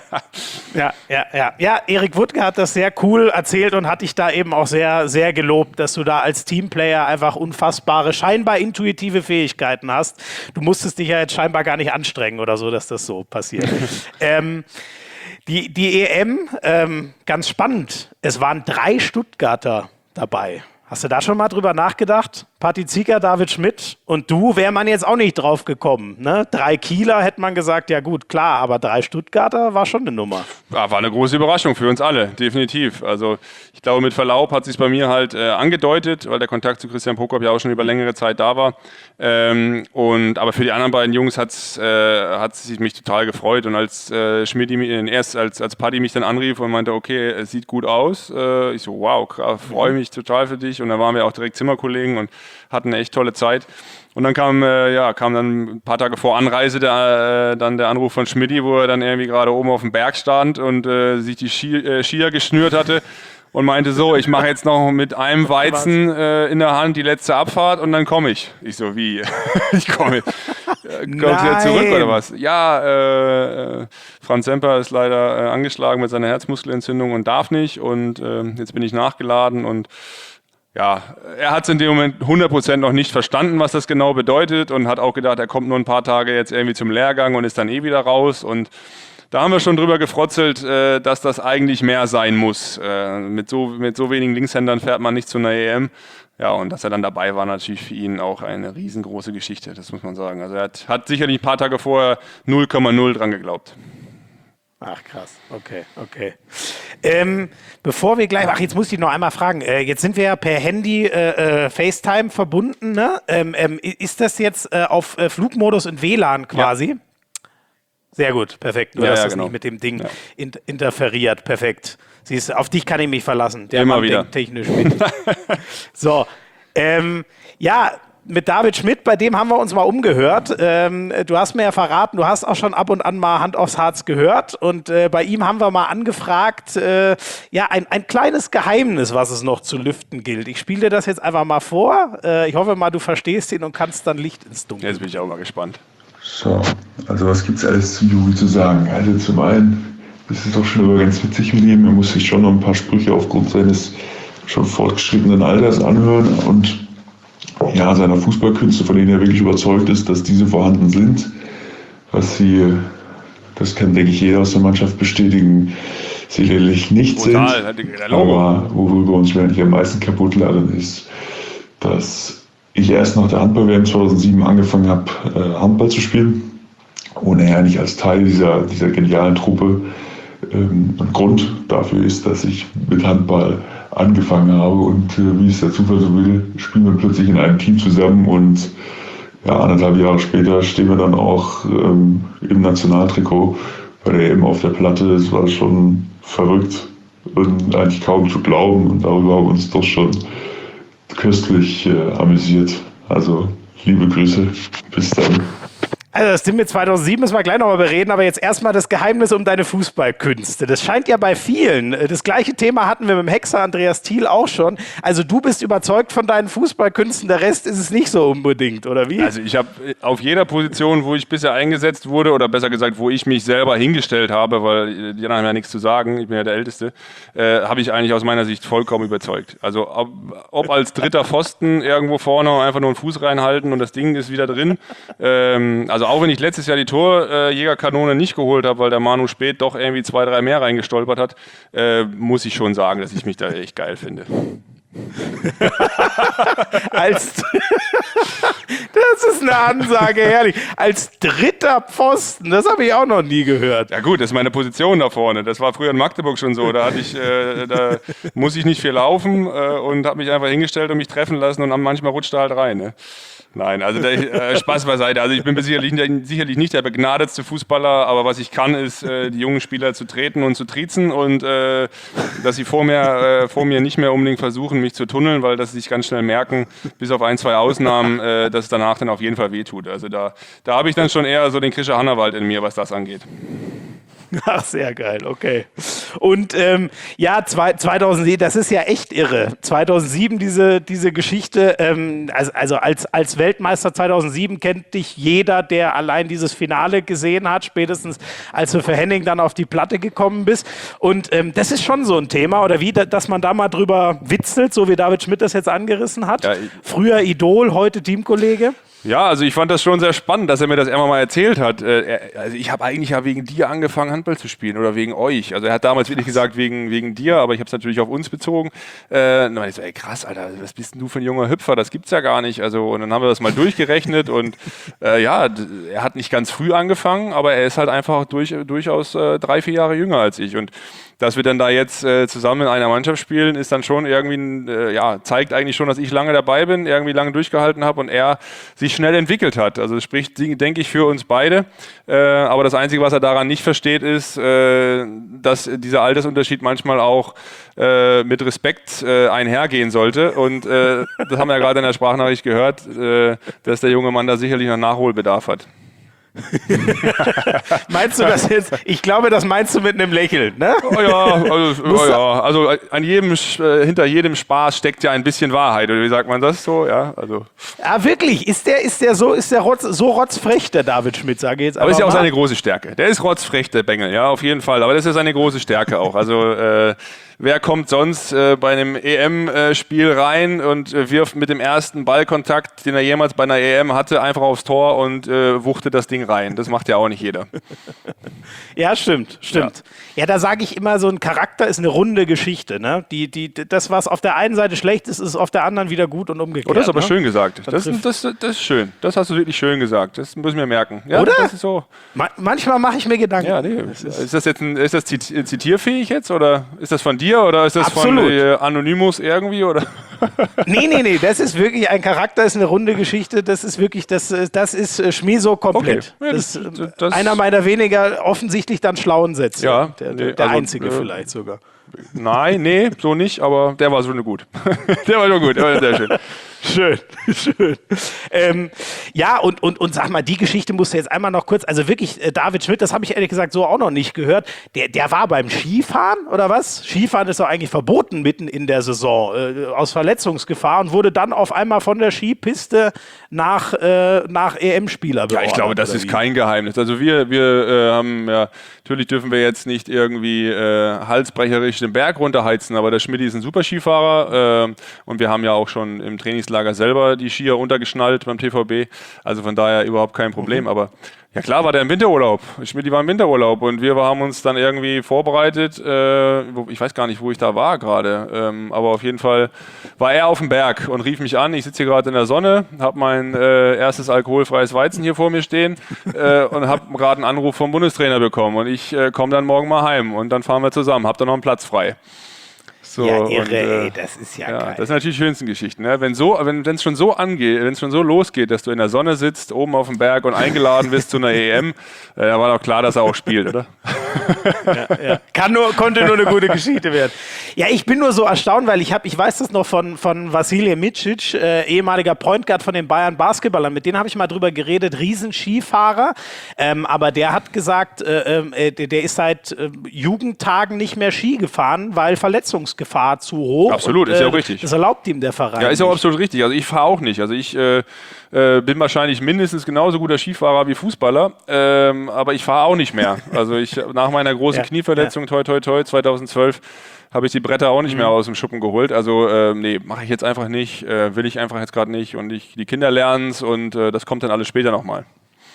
Ja, ja, ja. Ja, Erik Wuttke hat das sehr cool erzählt und hat dich da eben auch sehr, sehr gelobt, dass du da als Teamplayer einfach unfassbare, scheinbar intuitive Fähigkeiten hast. Du musstest dich ja jetzt scheinbar gar nicht anstrengen oder so, dass das so passiert. ähm, die, die E M, ähm, ganz spannend, es waren drei Stuttgarter dabei. Hast du da schon mal drüber nachgedacht? Patti Zieger, David Schmidt und du, wäre man jetzt auch nicht drauf gekommen. Ne? Drei Kieler hätte man gesagt, ja gut, klar, aber drei Stuttgarter war schon eine Nummer. Ja, war eine große Überraschung für uns alle, definitiv. Also ich glaube, mit Verlaub hat sich bei mir halt äh, angedeutet, weil der Kontakt zu Christian Prokop ja auch schon über längere Zeit da war. Ähm, und, aber für die anderen beiden Jungs hat's, äh, hat es mich total gefreut. Und als äh, Schmidt, erst als, als Patti mich dann anrief und meinte, okay, es sieht gut aus, äh, ich so, wow, freue mich total für dich. Und dann waren wir auch direkt Zimmerkollegen und hatten eine echt tolle Zeit. Und dann kam, äh, ja, kam dann ein paar Tage vor Anreise der, äh, dann der Anruf von Schmidti, wo er dann irgendwie gerade oben auf dem Berg stand und äh, sich die Ski, äh, Skier geschnürt hatte und meinte so, ich mache jetzt noch mit einem Weizen äh, in der Hand die letzte Abfahrt und dann komme ich. Ich so, wie? ich komme. Äh, kommst du jetzt zurück oder was? Ja, äh, Franz Semper ist leider äh, angeschlagen mit seiner Herzmuskelentzündung und darf nicht und äh, jetzt bin ich nachgeladen und ja, er hat es in dem Moment hundert Prozent noch nicht verstanden, was das genau bedeutet und hat auch gedacht, er kommt nur ein paar Tage jetzt irgendwie zum Lehrgang und ist dann eh wieder raus und da haben wir schon drüber gefrotzelt, äh, dass das eigentlich mehr sein muss. Äh, mit, so, mit so wenigen Linkshändern fährt man nicht zu einer E M. Ja, und dass er dann dabei war, natürlich für ihn auch eine riesengroße Geschichte, das muss man sagen. Also er hat, hat sicherlich ein paar Tage vorher null Komma null dran geglaubt. Ach krass, okay, okay. Ähm, bevor wir gleich, ach jetzt muss ich noch einmal fragen, äh, jetzt sind wir ja per Handy äh, äh, FaceTime verbunden, ne? Ähm, ähm, ist das jetzt äh, auf äh, Flugmodus und W L A N quasi? Ja. Sehr gut, perfekt. Nur, ja, dass ja, das genau. nicht mit dem Ding ja. in, interferiert, perfekt. Siehst, auf dich kann ich mich verlassen. Der Immer Mann wieder. denkt technisch mit. So, ähm, ja, mit David Schmidt, bei dem haben wir uns mal umgehört. Ähm, du hast mir ja verraten, du hast auch schon ab und an mal Hand aufs Harz gehört. Und äh, bei ihm haben wir mal angefragt, äh, ja, ein, ein kleines Geheimnis, was es noch zu lüften gilt. Ich spiele dir das jetzt einfach mal vor. Äh, ich hoffe mal, du verstehst ihn und kannst dann Licht ins Dunkel. Jetzt bin ich auch mal gespannt. So, also was gibt es alles zu Juri zu sagen? Also zum einen, das ist doch schon immer ganz witzig mit ihm. Er muss sich schon noch ein paar Sprüche aufgrund seines schon fortgeschrittenen Alters anhören und ja, seiner Fußballkünste, von denen er wirklich überzeugt ist, dass diese vorhanden sind. Was sie, das kann, denke ich, jeder aus der Mannschaft bestätigen, sicherlich nicht Total, sind. Aber worüber uns eigentlich am meisten kaputt laden, ist, dass ich erst nach der Handball-W M zweitausendsieben angefangen habe, äh, Handball zu spielen. Ohne er nicht als Teil dieser, dieser genialen Truppe. Ähm, ein Grund dafür ist, dass ich mit Handball angefangen habe und äh, wie es der Zufall so will, spielen wir plötzlich in einem Team zusammen und ja, anderthalb Jahre später stehen wir dann auch ähm, im Nationaltrikot bei der E M auf der Platte. Es war schon verrückt und eigentlich kaum zu glauben und darüber haben wir uns doch schon köstlich äh, amüsiert. Also liebe Grüße, bis dann. Also das Ding mit zweitausendsieben müssen wir gleich nochmal bereden, aber jetzt erstmal das Geheimnis um deine Fußballkünste. Das scheint ja bei vielen. Das gleiche Thema hatten wir mit dem Hexer Andreas Thiel auch schon. Also du bist überzeugt von deinen Fußballkünsten, der Rest ist es nicht so unbedingt, oder wie? Also ich habe auf jeder Position, wo ich bisher eingesetzt wurde, oder besser gesagt, wo ich mich selber hingestellt habe, weil die anderen haben ja nichts zu sagen, ich bin ja der Älteste, äh, habe ich eigentlich aus meiner Sicht vollkommen überzeugt. Also ob, ob als dritter Pfosten irgendwo vorne einfach nur einen Fuß reinhalten und das Ding ist wieder drin. Ähm, also Also auch wenn ich letztes Jahr die Torjägerkanone nicht geholt habe, weil der Manu Speth doch irgendwie zwei, drei mehr reingestolpert hat, äh, muss ich schon sagen, dass ich mich da echt geil finde. Als das ist eine Ansage, herrlich. Als dritter Pfosten, das habe ich auch noch nie gehört. Ja gut, das ist meine Position da vorne. Das war früher in Magdeburg schon so. Da, hatte ich, äh, da muss ich nicht viel laufen äh, und habe mich einfach hingestellt und mich treffen lassen und manchmal rutscht er halt rein. Ne? Nein, also der, äh, Spaß beiseite. Also ich bin sicherlich, sicherlich nicht der begnadetste Fußballer, aber was ich kann, ist, äh, die jungen Spieler zu treten und zu triezen und äh, dass sie vor mir, äh, vor mir nicht mehr unbedingt versuchen, mich zu tunneln, weil das sie sich ganz schnell merken, bis auf ein, zwei Ausnahmen, äh, dass es danach dann auf jeden Fall wehtut. Also da, da habe ich dann schon eher so den Krischer Hannawald in mir, was das angeht. Ach, sehr geil, okay. Und ähm, ja, zwei, zweitausendsieben, das ist ja echt irre. zweitausendsieben, diese, diese Geschichte, ähm, also, also als, als Weltmeister zweitausendsieben kennt dich jeder, der allein dieses Finale gesehen hat, spätestens als du für Henning dann auf die Platte gekommen bist. Und ähm, das ist schon so ein Thema, oder wie, dass man da mal drüber witzelt, so wie David Schmidt das jetzt angerissen hat. Ja, Früher Idol, heute Teamkollege. Ja, also ich fand das schon sehr spannend, dass er mir das einmal mal erzählt hat. Äh, er, also ich habe eigentlich ja wegen dir angefangen, Handball zu spielen oder wegen euch. Also er hat damals wirklich gesagt, wegen, wegen dir, aber ich habe es natürlich auf uns bezogen. Äh, und dann war ich so, ey krass, Alter, was bist denn du für ein junger Hüpfer? Das gibt's ja gar nicht. Also und dann haben wir das mal durchgerechnet und äh, ja, er hat nicht ganz früh angefangen, aber er ist halt einfach durch, durchaus äh, drei, vier Jahre jünger als ich. Und dass wir dann da jetzt äh, zusammen in einer Mannschaft spielen, ist dann schon irgendwie, äh, ja, zeigt eigentlich schon, dass ich lange dabei bin, irgendwie lange durchgehalten habe und er sich schnell entwickelt hat. Also das spricht, denke ich, für uns beide. Äh, aber das Einzige, was er daran nicht versteht, ist, äh, dass dieser Altersunterschied manchmal auch äh, mit Respekt äh, einhergehen sollte. Und äh, das haben wir ja gerade in der Sprachnachricht gehört, äh, dass der junge Mann da sicherlich noch Nachholbedarf hat. Meinst du das jetzt? Ich glaube, das meinst du mit einem Lächeln, ne? Oh ja, also, oh ja. also an jedem, äh, hinter jedem Spaß steckt ja ein bisschen Wahrheit, oder wie sagt man das so? Ja, also. Ja, wirklich. Ist der, ist der so, ist der Rotz, so rotzfrech, der David Schmidt, sage ich jetzt. Aber ist ja auch mal. seine große Stärke. Der ist rotzfrech, der Bengel, ja, auf jeden Fall. Aber das ist ja seine große Stärke auch. Also, äh, wer kommt sonst äh, bei einem E M-Spiel rein und äh, wirft mit dem ersten Ballkontakt, den er jemals bei einer E M hatte, einfach aufs Tor und äh, wuchtet das Ding rein? Das macht ja auch nicht jeder. Ja, stimmt, stimmt. Ja, ja da sage ich immer, so ein Charakter ist eine runde Geschichte. Ne? Die, die, das, was auf der einen Seite schlecht ist, ist auf der anderen wieder gut und umgekehrt. Oh, das ist aber ne? schön gesagt. Das, das, das, das ist schön. Das hast du wirklich schön gesagt. Das muss ich mir merken. Ja, oder? Das ist so. Ma manchmal mache ich mir Gedanken. Ja, nee. Das ist, ist das jetzt ein, ist das zitierfähig jetzt? Oder ist das von dir? Oder ist das Absolut. von äh, Anonymous irgendwie? Oder? Nee, nee, nee. Das ist wirklich ein Charakter, ist eine runde Geschichte. Das ist wirklich, das, das ist äh, Schmieso komplett. Okay. Ja, das, das, das einer meiner weniger offensichtlich dann schlauen Sätze. Ja, der, nee, der also, einzige äh, vielleicht sogar. Nein, nee, so nicht, aber der war schon gut. Der war schon gut, der war sehr schön. Schön, schön. Ähm, ja, und, und, und sag mal, die Geschichte musst du jetzt einmal noch kurz, also wirklich, äh, David Schmidt, das habe ich ehrlich gesagt so auch noch nicht gehört, der, der war beim Skifahren oder was? Skifahren ist doch eigentlich verboten mitten in der Saison, äh, aus Verletzungsgefahr und wurde dann auf einmal von der Skipiste nach, äh, nach E M-Spieler beordert. Ja, ich glaube, das ist wie? kein Geheimnis. Also wir, wir äh, haben ja, natürlich dürfen wir jetzt nicht irgendwie äh, halsbrecherisch den Berg runterheizen, aber der Schmidti ist ein super Skifahrer äh, und wir haben ja auch schon im Trainingslager selber die Skier untergeschnallt beim T V B, also von daher überhaupt kein Problem, mhm. aber ja klar war der im Winterurlaub, Schmidti war im Winterurlaub und wir haben uns dann irgendwie vorbereitet, äh, ich weiß gar nicht, wo ich da war gerade, ähm, aber auf jeden Fall war er auf dem Berg und rief mich an, ich sitze hier gerade in der Sonne, habe mein äh, erstes alkoholfreies Weizen hier vor mir stehen äh, und habe gerade einen Anruf vom Bundestrainer bekommen und ich äh, komme dann morgen mal heim und dann fahren wir zusammen, habe dann noch einen Platz frei. So, ja, irre, und, äh, ey, das ist ja, ja geil. Das sind natürlich die schönsten Geschichten. Ne? Wenn so, wenn es schon so angeht, wenn es schon so losgeht, dass du in der Sonne sitzt, oben auf dem Berg und eingeladen bist zu einer E M, äh, da war doch klar, dass er auch spielt, oder? Ja, ja. Kann nur, konnte nur eine gute Geschichte werden. Ja, ich bin nur so erstaunt, weil ich habe, ich weiß das noch von, von Vasilij Micic, äh, ehemaliger Point Guard von den Bayern Basketballern, mit denen habe ich mal drüber geredet, Riesenskifahrer, ähm, aber der hat gesagt, äh, äh, der, der ist seit äh, Jugendtagen nicht mehr Ski gefahren, weil Verletzungsgefahr zu hoch. Absolut, und, ist ja äh, auch richtig. Das erlaubt ihm der Verein. Ja, ist ja auch nicht. absolut richtig. Also ich fahre auch nicht. Also ich äh, äh, bin wahrscheinlich mindestens genauso guter Skifahrer wie Fußballer, ähm, aber ich fahre auch nicht mehr. Also ich nach meiner großen Ja, Knieverletzung, toi toi toi, zweitausendzwölf, habe ich die Bretter auch nicht mhm. mehr aus dem Schuppen geholt. Also äh, nee, mache ich jetzt einfach nicht, äh, will ich einfach jetzt gerade nicht und ich, die Kinder lernen es und äh, das kommt dann alles später nochmal.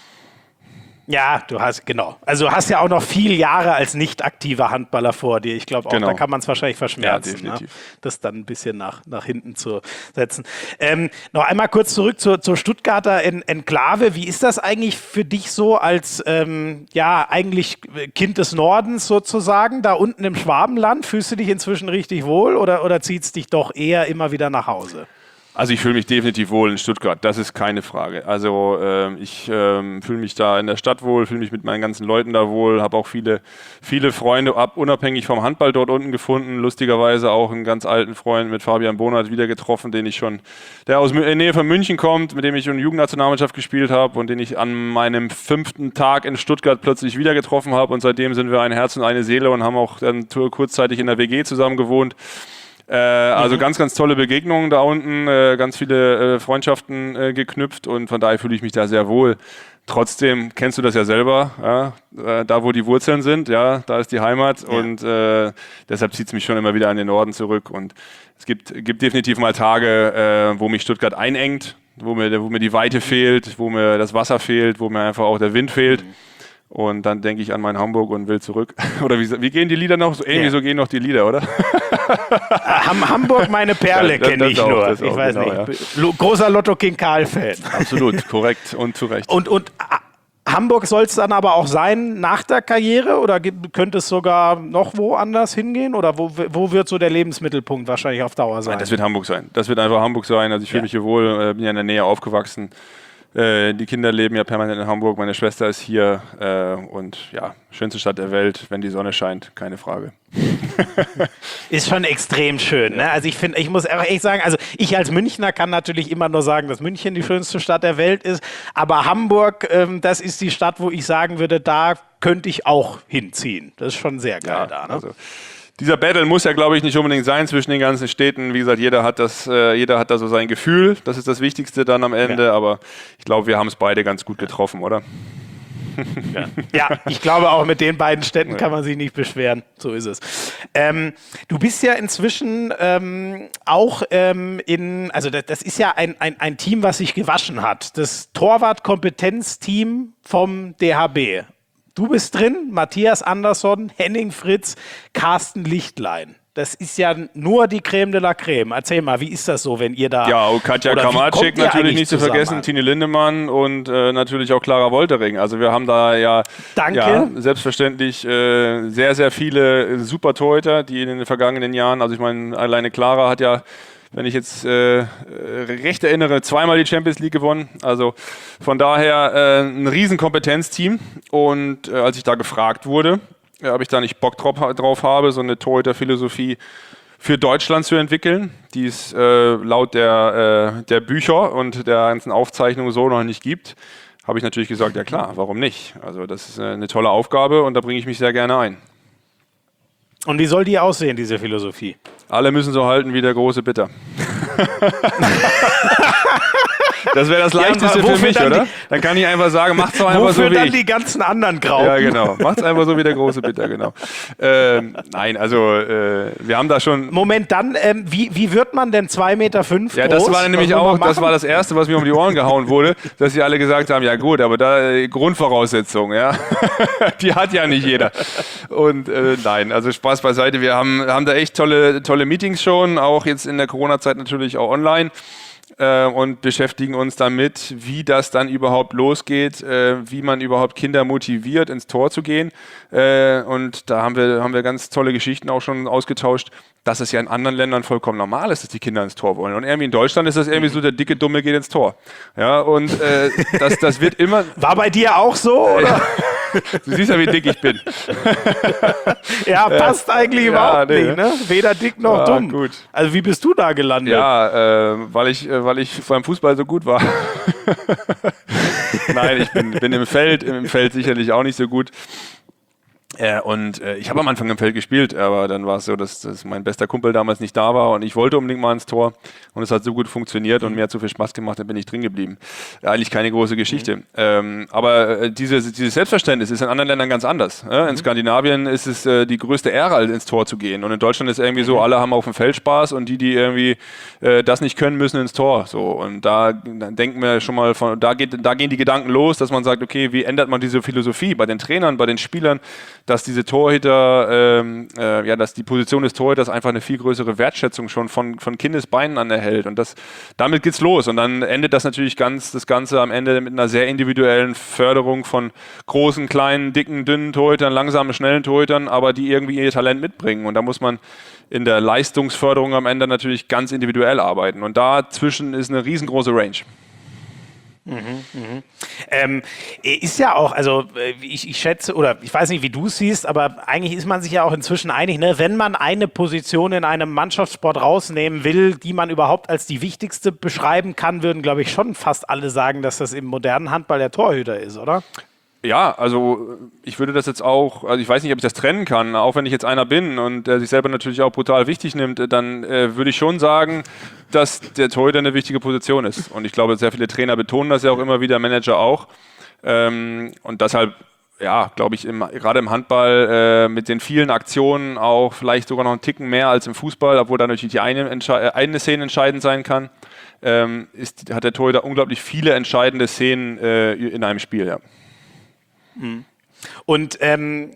Ja, du hast, genau. Also du hast ja auch noch viele Jahre als nicht aktiver Handballer vor dir. Ich glaube auch, genau. da kann man es wahrscheinlich verschmerzen, ja, definitiv. Ne? Das dann ein bisschen nach, nach hinten zu setzen. Ähm, noch einmal kurz zurück zur, zur Stuttgarter en Enklave. Wie ist das eigentlich für dich so als, ähm, ja, eigentlich Kind des Nordens sozusagen, da unten im Schwabenland? Fühlst du dich inzwischen richtig wohl oder, oder zieht es dich doch eher immer wieder nach Hause? Also ich fühle mich definitiv wohl in Stuttgart, das ist keine Frage. Also ähm, ich ähm, fühle mich da in der Stadt wohl, fühle mich mit meinen ganzen Leuten da wohl, habe auch viele, viele Freunde ab, unabhängig vom Handball dort unten gefunden. Lustigerweise auch einen ganz alten Freund mit Fabian Bonert wieder getroffen, den ich schon, der aus der Nähe von München kommt, mit dem ich in der Jugendnationalmannschaft gespielt habe und den ich an meinem fünften Tag in Stuttgart plötzlich wieder getroffen habe und seitdem sind wir ein Herz und eine Seele und haben auch dann kurzzeitig in der W G zusammen gewohnt. Äh, also mhm. ganz, ganz tolle Begegnungen da unten, äh, ganz viele äh, Freundschaften äh, geknüpft und von daher fühle ich mich da sehr wohl. Trotzdem kennst du das ja selber, ja? Äh, da wo die Wurzeln sind, ja, da ist die Heimat ja. und äh, deshalb zieht es mich schon immer wieder an den Norden zurück und es gibt, gibt definitiv mal Tage, äh, wo mich Stuttgart einengt. wo mir, wo mir die Weite fehlt, wo mir das Wasser fehlt, wo mir einfach auch der Wind fehlt. Mhm. Und dann denke ich an mein Hamburg und will zurück. Oder wie, wie gehen die Lieder noch? So ähnlich ja. so gehen noch die Lieder, oder? Hamburg, meine Perle, ja, kenne ich auch, nur. Ich weiß genau, nicht. Ja. Großer Lotto King Karl-Fan. Absolut, korrekt und zu Recht. Und, und Hamburg soll es dann aber auch sein nach der Karriere? Oder könnte es sogar noch woanders hingehen? Oder wo, wo wird so der Lebensmittelpunkt wahrscheinlich auf Dauer sein? Nein, das wird Hamburg sein. Das wird einfach Hamburg sein. Also ich fühle ja. mich hier wohl, bin ja in der Nähe aufgewachsen. Die Kinder leben ja permanent in Hamburg, meine Schwester ist hier äh, und ja, schönste Stadt der Welt, wenn die Sonne scheint, keine Frage. Ist schon extrem schön, ne? Also ich finde, ich muss echt sagen, also ich als Münchner kann natürlich immer nur sagen, dass München die schönste Stadt der Welt ist, aber Hamburg, ähm, das ist die Stadt, wo ich sagen würde, da könnte ich auch hinziehen. Das ist schon sehr geil ja, da, ne? Also dieser Battle muss ja, glaube ich, nicht unbedingt sein zwischen den ganzen Städten. Wie gesagt, jeder hat das, äh, jeder hat da so sein Gefühl. Das ist das Wichtigste dann am Ende. Ja. Aber ich glaube, wir haben es beide ganz gut getroffen, oder? Ja. ja, ich glaube auch mit den beiden Städten ja. kann man sich nicht beschweren. So ist es. Ähm, du bist ja inzwischen ähm, auch ähm, in, also das, das ist ja ein, ein, ein Team, was sich gewaschen hat. Das Torwart-Kompetenzteam vom D H B. Du bist drin, Matthias Andersson, Henning Fritz, Carsten Lichtlein. Das ist ja nur die Creme de la Creme. Erzähl mal, wie ist das so, wenn ihr da... Ja, und Katja Kamacek natürlich nicht zu vergessen, Tine Lindemann und äh, natürlich auch Clara Woltering. Also wir haben da ja, Danke. ja selbstverständlich äh, sehr, sehr viele super Torhüter, die in den vergangenen Jahren, also ich meine, alleine Clara hat ja, wenn ich jetzt äh, recht erinnere, zweimal die Champions League gewonnen. Also von daher äh, ein riesen Kompetenzteam. Und äh, als ich da gefragt wurde, äh, ob ich da nicht Bock drauf, drauf habe, so eine Torhüter-Philosophie für Deutschland zu entwickeln, die es äh, laut der, äh, der Bücher und der ganzen Aufzeichnungen so noch nicht gibt, habe ich natürlich gesagt, ja klar, warum nicht? Also das ist eine tolle Aufgabe und da bringe ich mich sehr gerne ein. Und wie soll die aussehen, diese Philosophie? Alle müssen so halten wie der große Bitter. Das wäre das Leichteste ja, für mich, oder? Die, dann kann ich einfach sagen, macht's doch einfach so wie ich. Wofür dann die ganzen anderen Graupen? Ja, genau. Macht's einfach so wie der große Bitter, genau. Ähm, nein, also äh, wir haben da schon... Moment, dann, ähm, wie, wie wird man denn zwei Meter fünf ja, groß? Das war nämlich auch, das war das Erste, was mir um die Ohren gehauen wurde, dass sie alle gesagt haben, ja gut, aber da äh, Grundvoraussetzung, ja, die hat ja nicht jeder. Und äh, nein, also Spaß beiseite, wir haben, haben da echt tolle, tolle Meetings schon, auch jetzt in der Corona-Zeit natürlich auch online. Und beschäftigen uns damit, wie das dann überhaupt losgeht, äh, wie man überhaupt Kinder motiviert, ins Tor zu gehen. Äh, und da haben wir, haben wir ganz tolle Geschichten auch schon ausgetauscht, dass es ja in anderen Ländern vollkommen normal ist, dass die Kinder ins Tor wollen. Und irgendwie in Deutschland ist das irgendwie so, der dicke Dumme geht ins Tor. Ja, und äh, das, das wird immer... War bei dir auch so, oder? Du siehst ja, wie dick ich bin. Ja, passt eigentlich ja, überhaupt nee. nicht, ne? Weder dick noch ja, dumm. Gut. Also wie bist du da gelandet? Ja, äh, weil ich, äh, weil ich beim Fußball so gut war. Nein, ich bin, bin im Feld, im Feld sicherlich auch nicht so gut. Äh, und äh, ich habe am Anfang im Feld gespielt, aber dann war es so, dass, dass mein bester Kumpel damals nicht da war und ich wollte unbedingt mal ins Tor und es hat so gut funktioniert und mir hat so viel Spaß gemacht, dann bin ich drin geblieben. Ja, eigentlich keine große Geschichte. Mhm. Ähm, aber äh, diese, dieses Selbstverständnis ist in anderen Ländern ganz anders. Äh? In mhm. Skandinavien ist es äh, die größte Ehre, ins Tor zu gehen und in Deutschland ist irgendwie so, alle haben auf dem Feld Spaß und die, die irgendwie äh, das nicht können, müssen ins Tor. So. Und da denken wir schon mal, von, da, geht, da gehen die Gedanken los, dass man sagt, okay, wie ändert man diese Philosophie bei den Trainern, bei den Spielern, dass diese Torhüter, ähm, äh, ja, dass die Position des Torhüters einfach eine viel größere Wertschätzung schon von, von Kindesbeinen an erhält. Und das, damit geht's los. Und dann endet das natürlich ganz, das Ganze am Ende mit einer sehr individuellen Förderung von großen, kleinen, dicken, dünnen Torhütern, langsamen, schnellen Torhütern, aber die irgendwie ihr Talent mitbringen. Und da muss man in der Leistungsförderung am Ende natürlich ganz individuell arbeiten. Und dazwischen ist eine riesengroße Range. Mhm, mhm. Ähm, ist ja auch, also ich, ich schätze, oder ich weiß nicht, wie du es siehst, aber eigentlich ist man sich ja auch inzwischen einig, ne? Wenn man eine Position in einem Mannschaftssport rausnehmen will, die man überhaupt als die wichtigste beschreiben kann, würden, glaube ich, schon fast alle sagen, dass das im modernen Handball der Torhüter ist, oder? Ja, also ich würde das jetzt auch, also ich weiß nicht, ob ich das trennen kann, auch wenn ich jetzt einer bin und der sich selber natürlich auch brutal wichtig nimmt, dann äh, würde ich schon sagen, dass der Torhüter eine wichtige Position ist. Und ich glaube, sehr viele Trainer betonen das ja auch immer wieder, Manager auch. Ähm, und deshalb, ja, glaube ich, im, gerade im Handball äh, mit den vielen Aktionen auch vielleicht sogar noch einen Ticken mehr als im Fußball, obwohl da natürlich die eine, Entsche- eine Szene entscheidend sein kann. ähm, ist, hat der Torhüter unglaublich viele entscheidende Szenen äh, in einem Spiel. Ja. Und ähm,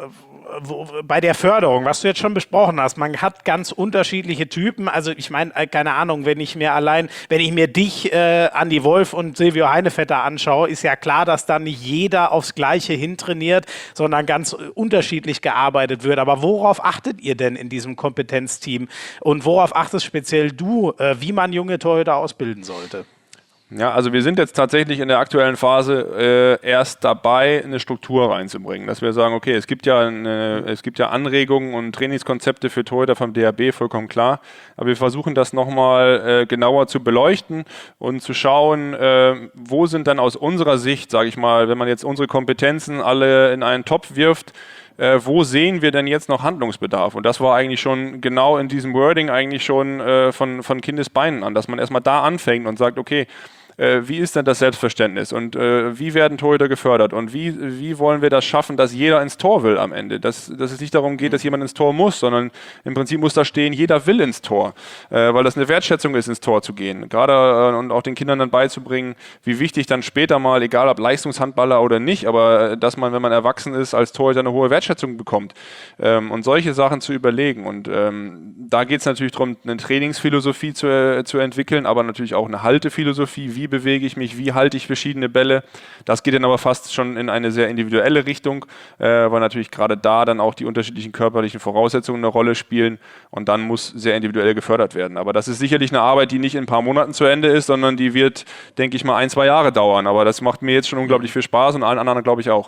wo, bei der Förderung, was du jetzt schon besprochen hast, man hat ganz unterschiedliche Typen. Also ich meine, keine Ahnung, wenn ich mir allein, wenn ich mir dich, äh, Andi Wolf und Silvio Heinevetter anschaue, ist ja klar, dass da nicht jeder aufs Gleiche hintrainiert, sondern ganz unterschiedlich gearbeitet wird. Aber worauf achtet ihr denn in diesem Kompetenzteam? Und worauf achtest speziell du, äh, wie man junge Torhüter ausbilden sollte? Ja, also wir sind jetzt tatsächlich in der aktuellen Phase äh, erst dabei, eine Struktur reinzubringen, dass wir sagen, okay, es gibt ja eine, es gibt ja Anregungen und Trainingskonzepte für Torhüter vom D H B, vollkommen klar, aber wir versuchen das nochmal äh, genauer zu beleuchten und zu schauen, äh, wo sind dann aus unserer Sicht, sage ich mal, wenn man jetzt unsere Kompetenzen alle in einen Topf wirft, Äh, wo sehen wir denn jetzt noch Handlungsbedarf? Und das war eigentlich schon genau in diesem Wording eigentlich schon äh, von, von Kindesbeinen an, dass man erstmal da anfängt und sagt, okay, äh, wie ist denn das Selbstverständnis und äh, wie werden Torhüter gefördert und wie, wie wollen wir das schaffen, dass jeder ins Tor will am Ende? Dass, dass es nicht darum geht, dass jemand ins Tor muss, sondern im Prinzip muss da stehen, jeder will ins Tor, äh, weil das eine Wertschätzung ist, ins Tor zu gehen. Gerade äh, und auch den Kindern dann beizubringen, wie wichtig dann später mal, egal ob Leistungshandballer oder nicht, aber äh, dass man, wenn man erwachsen ist, als Torhüter eine hohe Wertschätzung bekommt ähm, und solche Sachen zu überlegen. Und ähm, da geht es natürlich darum, eine Trainingsphilosophie zu, äh, zu entwickeln, aber natürlich auch eine Haltephilosophie, wie bewege ich mich, wie halte ich verschiedene Bälle. Das geht dann aber fast schon in eine sehr individuelle Richtung, äh, weil natürlich gerade da dann auch die unterschiedlichen körperlichen Voraussetzungen eine Rolle spielen und dann muss sehr individuell gefördert werden. Aber das ist sicherlich eine Arbeit, die nicht in ein paar Monaten zu Ende ist, sondern die wird, denke ich mal, ein, zwei Jahre dauern. Aber das macht mir jetzt schon unglaublich viel Spaß und allen anderen, glaube ich, auch.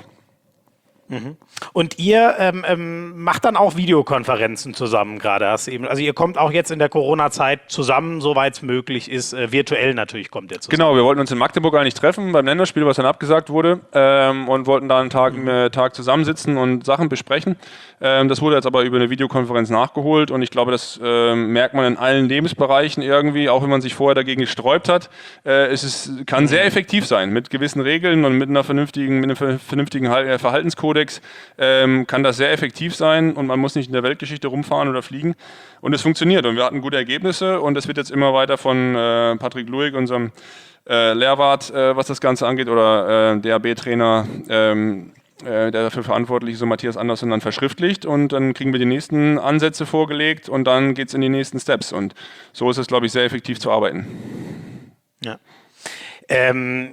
Mhm. Und ihr ähm, ähm, macht dann auch Videokonferenzen zusammen gerade, hast du eben. Also ihr kommt auch jetzt in der Corona-Zeit zusammen, soweit es möglich ist, äh, virtuell natürlich kommt ihr zusammen. Genau, wir wollten uns in Magdeburg eigentlich treffen beim Länderspiel, was dann abgesagt wurde ähm, und wollten da einen Tag, mhm. einen Tag zusammensitzen und Sachen besprechen. Ähm, das wurde jetzt aber über eine Videokonferenz nachgeholt und ich glaube, das äh, merkt man in allen Lebensbereichen irgendwie, auch wenn man sich vorher dagegen gesträubt hat. Äh, es ist, kann mhm. sehr effektiv sein, mit gewissen Regeln und mit einer vernünftigen, mit einem vernünftigen Verhaltenskodex ähm, kann das sehr effektiv sein und man muss nicht in der Weltgeschichte rumfahren oder fliegen und es funktioniert und wir hatten gute Ergebnisse und es wird jetzt immer weiter von äh, Patrick Luig, unserem äh, Lehrwart, äh, was das Ganze angeht oder äh, D H B-Trainer, ähm, äh, der dafür verantwortlich ist, so Matthias Andersson, dann verschriftlicht und dann kriegen wir die nächsten Ansätze vorgelegt und dann geht es in die nächsten Steps und so ist es, glaube ich, sehr effektiv zu arbeiten. Ja. Ähm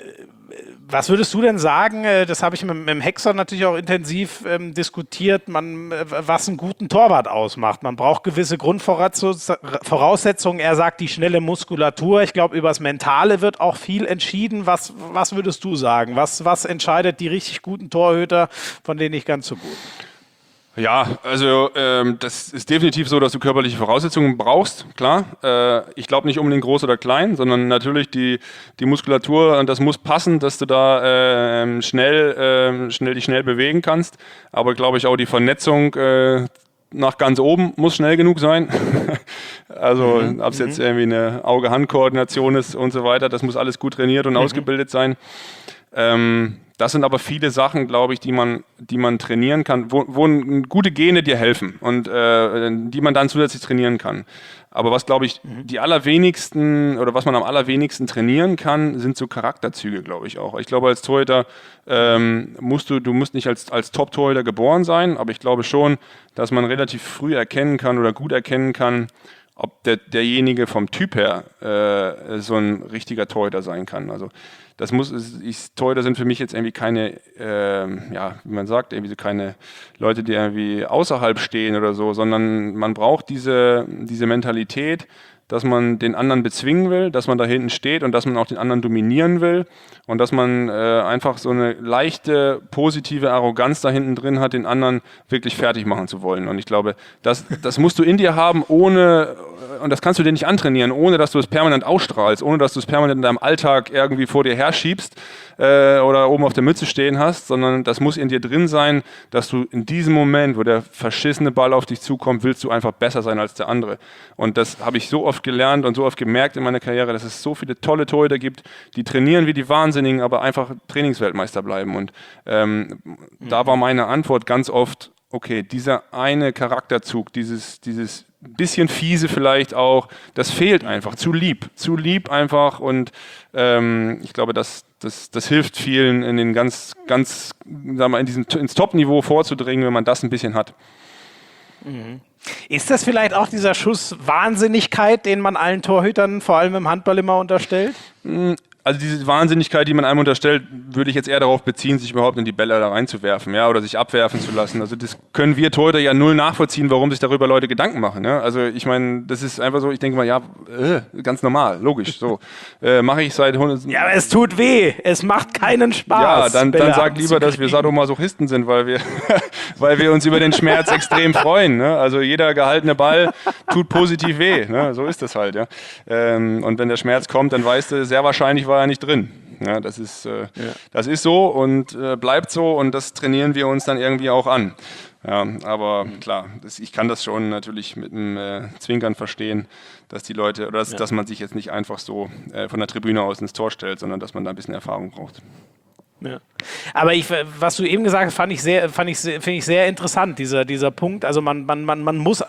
Was würdest du denn sagen, das habe ich mit, mit dem Hexer natürlich auch intensiv ähm, diskutiert, man, was einen guten Torwart ausmacht. Man braucht gewisse Grundvoraussetzungen. Er sagt, die schnelle Muskulatur. Ich glaube, über das Mentale wird auch viel entschieden. Was, was würdest du sagen? Was, was entscheidet die richtig guten Torhüter von den nicht ganz so guten? Ja, also ähm, das ist definitiv so, dass du körperliche Voraussetzungen brauchst, klar. Äh, ich glaube nicht unbedingt groß oder klein, sondern natürlich die, die Muskulatur und das muss passen, dass du da äh, schnell, äh, schnell dich schnell bewegen kannst. Aber glaube ich auch die Vernetzung äh, nach ganz oben muss schnell genug sein. Also mhm. ob es jetzt irgendwie eine Auge-Hand-Koordination ist und so weiter, das muss alles gut trainiert und mhm. ausgebildet sein. Ähm, Das sind aber viele Sachen, glaube ich, die man, die man trainieren kann, wo, wo gute Gene dir helfen und äh, die man dann zusätzlich trainieren kann. Aber was, glaube ich, die allerwenigsten oder was man am allerwenigsten trainieren kann, sind so Charakterzüge, glaube ich auch. Ich glaube, als Torhüter ähm, musst du, du musst nicht als, als Top-Torhüter geboren sein, aber ich glaube schon, dass man relativ früh erkennen kann oder gut erkennen kann, ob der, derjenige vom Typ her äh, so ein richtiger Torhüter sein kann. Also das muss, ich, Torhüter sind für mich jetzt irgendwie keine, äh, ja, wie man sagt, irgendwie so keine Leute, die irgendwie außerhalb stehen oder so, sondern man braucht diese, diese Mentalität, dass man den anderen bezwingen will, dass man da hinten steht und dass man auch den anderen dominieren will und dass man äh, einfach so eine leichte, positive Arroganz da hinten drin hat, den anderen wirklich fertig machen zu wollen. Und ich glaube, das, das musst du in dir haben, ohne, und das kannst du dir nicht antrainieren, ohne dass du es permanent ausstrahlst, ohne dass du es permanent in deinem Alltag irgendwie vor dir herschiebst äh, oder oben auf der Mütze stehen hast, sondern das muss in dir drin sein, dass du in diesem Moment, wo der verschissene Ball auf dich zukommt, willst du einfach besser sein als der andere. Und das habe ich so oft gelernt und so oft gemerkt in meiner Karriere, dass es so viele tolle Torhüter gibt, die trainieren wie die Wahnsinnigen, aber einfach Trainingsweltmeister bleiben. Und ähm, mhm. da war meine Antwort ganz oft, okay, dieser eine Charakterzug, dieses, dieses bisschen fiese vielleicht auch, das fehlt einfach, zu lieb, zu lieb einfach und ähm, ich glaube, das, das, das hilft vielen in den ganz, ganz, sagen wir mal, in diesen, ins Top-Niveau vorzudringen, wenn man das ein bisschen hat. Mhm. Ist das vielleicht auch dieser Schuss Wahnsinnigkeit, den man allen Torhütern, vor allem im Handball, immer unterstellt? Also diese Wahnsinnigkeit, die man einem unterstellt, würde ich jetzt eher darauf beziehen, sich überhaupt in die Bälle da reinzuwerfen, ja, oder sich abwerfen zu lassen. Also das können wir Torhüter ja null nachvollziehen, warum sich darüber Leute Gedanken machen. Ja? Also ich meine, das ist einfach so, ich denke mal, ja, äh, ganz normal, logisch, so. Äh, mache ich seit hundert... Ja, aber es tut weh, es macht keinen Spaß. Ja, dann, dann sag lieber, dass wir Sadomasochisten sind, weil wir, weil wir uns über den Schmerz extrem freuen. Ne? Also jeder gehaltene Ball tut positiv weh, ne? So ist das halt. Ja? Ähm, und wenn der Schmerz kommt, dann weißt du, sehr wahrscheinlich war er nicht drin. Ja, das ist, äh, ja. das ist so und äh, bleibt so und das trainieren wir uns dann irgendwie auch an. Ja, aber klar, das, ich kann das schon natürlich mit einem äh, Zwinkern verstehen, dass die Leute, oder dass, ja. dass man sich jetzt nicht einfach so äh, von der Tribüne aus ins Tor stellt, sondern dass man da ein bisschen Erfahrung braucht. Ja. Aber ich, was du eben gesagt hast, fand ich sehr, fand ich, finde ich sehr interessant, dieser, dieser Punkt. Also man, man, man, man muss,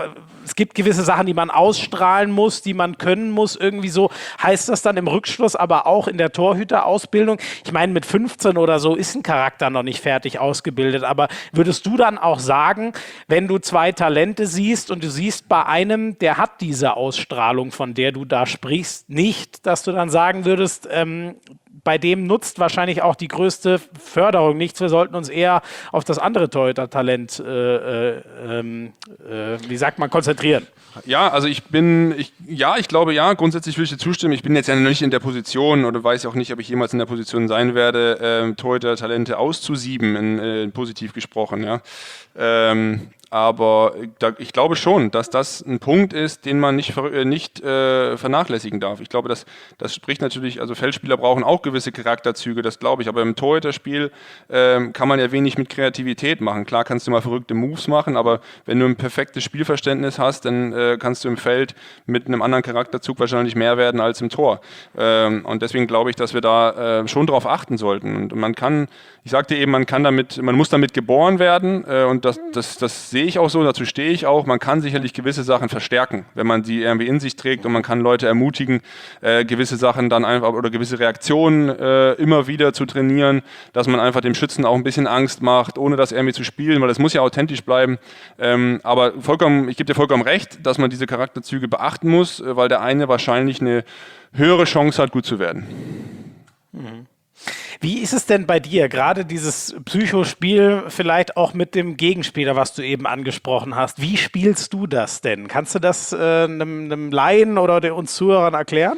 es gibt gewisse Sachen, die man ausstrahlen muss, die man können muss, irgendwie so. Heißt das dann im Rückschluss aber auch in der Torhüterausbildung? Ich meine, mit fünfzehn oder so ist ein Charakter noch nicht fertig ausgebildet, aber würdest du dann auch sagen, wenn du zwei Talente siehst und du siehst bei einem, der hat diese Ausstrahlung, von der du da sprichst, nicht, dass du dann sagen würdest, ähm, bei dem nutzt wahrscheinlich auch die größte Förderung nichts. Wir sollten uns eher auf das andere Torhüter-Talent, äh, äh, äh, wie sagt man, konzentrieren. Ja, also ich bin, ich, ja, ich glaube ja, grundsätzlich würde ich dir zustimmen. Ich bin jetzt ja noch nicht in der Position oder weiß auch nicht, ob ich jemals in der Position sein werde, äh, Torhüter-Talente auszusieben, in, äh, positiv gesprochen, ja. Ähm, aber da, ich glaube schon, dass das ein Punkt ist, den man nicht, äh, nicht äh, vernachlässigen darf. Ich glaube, das, das spricht natürlich, also Feldspieler brauchen auch gewisse Charakterzüge, das glaube ich, aber im Torhüterspiel äh, kann man ja wenig mit Kreativität machen. Klar kannst du mal verrückte Moves machen, aber wenn du ein perfektes Spielverständnis hast, dann äh, kannst du im Feld mit einem anderen Charakterzug wahrscheinlich mehr werden als im Tor. Ähm, und deswegen glaube ich, dass wir da äh, schon drauf achten sollten. Und man kann, ich sagte eben, man kann damit, man muss damit geboren werden äh, und das, das, das sehe ich auch so, dazu stehe ich auch. Man kann sicherlich gewisse Sachen verstärken, wenn man die irgendwie in sich trägt und man kann Leute ermutigen, äh, gewisse Sachen dann einfach oder gewisse Reaktionen äh, immer wieder zu trainieren, dass man einfach dem Schützen auch ein bisschen Angst macht, ohne das irgendwie zu spielen, weil das muss ja authentisch bleiben. Ähm, aber vollkommen, ich gebe dir vollkommen recht, dass man diese Charakterzüge beachten muss, äh, weil der eine wahrscheinlich eine höhere Chance hat, gut zu werden. Mhm. Wie ist es denn bei dir, gerade dieses Psychospiel vielleicht auch mit dem Gegenspieler, was du eben angesprochen hast? Wie spielst du das denn? Kannst du das äh, einem, einem Laien oder uns Zuhörern erklären?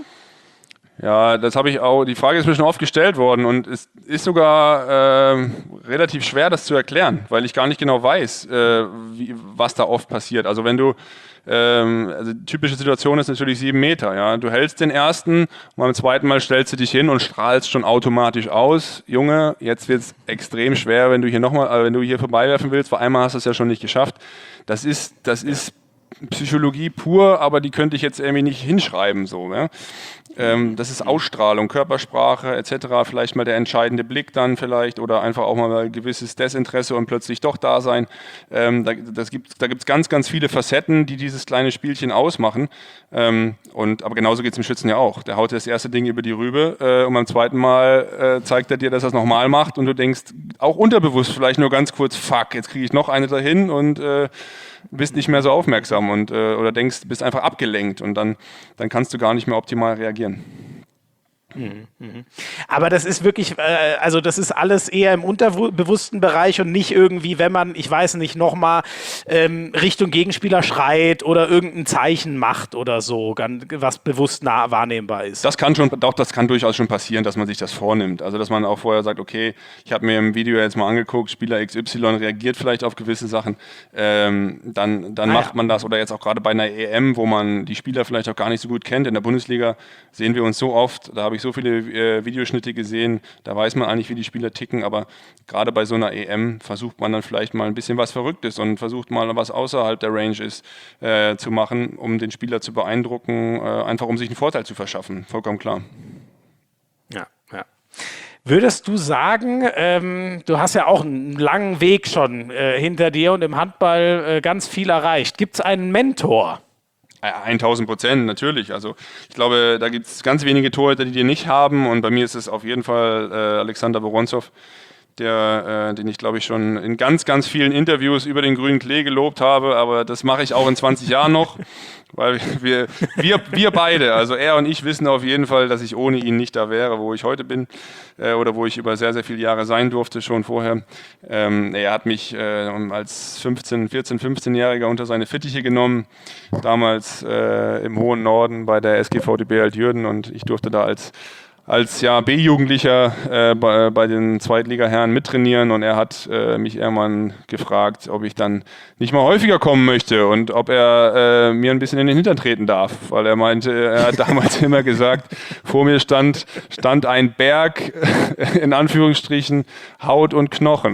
Ja, das habe ich auch, die Frage ist mir schon oft gestellt worden und es ist sogar äh, relativ schwer, das zu erklären, weil ich gar nicht genau weiß, äh, wie, was da oft passiert. Also wenn du Ähm, also die typische Situation ist natürlich sieben Meter. Ja? Du hältst den ersten und beim zweiten Mal stellst du dich hin und strahlst schon automatisch aus. Junge, jetzt wird es extrem schwer, wenn du hier nochmal, äh, wenn du hier vorbeiwerfen willst, weil einmal hast du es ja schon nicht geschafft. Das ist, das ist Psychologie pur, aber die könnte ich jetzt irgendwie nicht hinschreiben. So, ja? ähm, das ist Ausstrahlung, Körpersprache et cetera. Vielleicht mal der entscheidende Blick dann vielleicht oder einfach auch mal ein gewisses Desinteresse und plötzlich doch da sein. Ähm, da das gibt, da gibt es ganz, ganz viele Facetten, die dieses kleine Spielchen ausmachen. Ähm, und, aber genauso geht es dem Schützen ja auch. Der haut das erste Ding über die Rübe äh, und beim zweiten Mal äh, zeigt er dir, dass er es nochmal macht und du denkst, auch unterbewusst vielleicht nur ganz kurz, fuck, jetzt kriege ich noch eine dahin und äh, bist nicht mehr so aufmerksam und, äh, oder denkst, bist einfach abgelenkt und dann, dann kannst du gar nicht mehr optimal reagieren. Mhm, mhm. Aber das ist wirklich, äh, also das ist alles eher im unterbewussten Bereich und nicht irgendwie, wenn man, ich weiß nicht, nochmal ähm, Richtung Gegenspieler schreit oder irgendein Zeichen macht oder so, was bewusst nah wahrnehmbar ist. Das kann schon, doch, das kann durchaus schon passieren, dass man sich das vornimmt. Also dass man auch vorher sagt, okay, ich habe mir im Video jetzt mal angeguckt, Spieler X Y reagiert vielleicht auf gewisse Sachen, ähm, dann, dann ah, macht ja. man das oder jetzt auch gerade bei einer E M, wo man die Spieler vielleicht auch gar nicht so gut kennt. In der Bundesliga sehen wir uns so oft, da habe ich so viele äh, Videoschnitte gesehen, da weiß man eigentlich, wie die Spieler ticken, aber gerade bei so einer E M versucht man dann vielleicht mal ein bisschen was Verrücktes und versucht mal was außerhalb der Range ist äh, zu machen, um den Spieler zu beeindrucken, äh, einfach um sich einen Vorteil zu verschaffen, vollkommen klar. Ja, ja. Würdest du sagen, ähm, du hast ja auch einen langen Weg schon äh, hinter dir und im Handball äh, ganz viel erreicht. Gibt es einen Mentor? tausend Prozent, natürlich. Also ich glaube, da gibt es ganz wenige Torhüter, die die nicht haben. Und bei mir ist es auf jeden Fall äh, Alexander Woronzow, der, äh, den ich, glaube ich, schon in ganz, ganz vielen Interviews über den grünen Klee gelobt habe. Aber das mache ich auch in zwanzig Jahren noch, weil wir, wir, wir beide, also er und ich, wissen auf jeden Fall, dass ich ohne ihn nicht da wäre, wo ich heute bin äh, oder wo ich über sehr, sehr viele Jahre sein durfte, schon vorher. Ähm, er hat mich äh, als fünfzehn, vierzehn, fünfzehnjähriger unter seine Fittiche genommen, damals äh, im hohen Norden bei der S G V D B Altjürden, und ich durfte da als als ja, B-Jugendlicher äh, bei, bei den Zweitligaherren mittrainieren, und er hat äh, mich irgendwann gefragt, ob ich dann nicht mal häufiger kommen möchte und ob er äh, mir ein bisschen in den Hintern treten darf, weil er meinte, er hat damals immer gesagt, vor mir stand, stand ein Berg, in Anführungsstrichen, Haut und Knochen.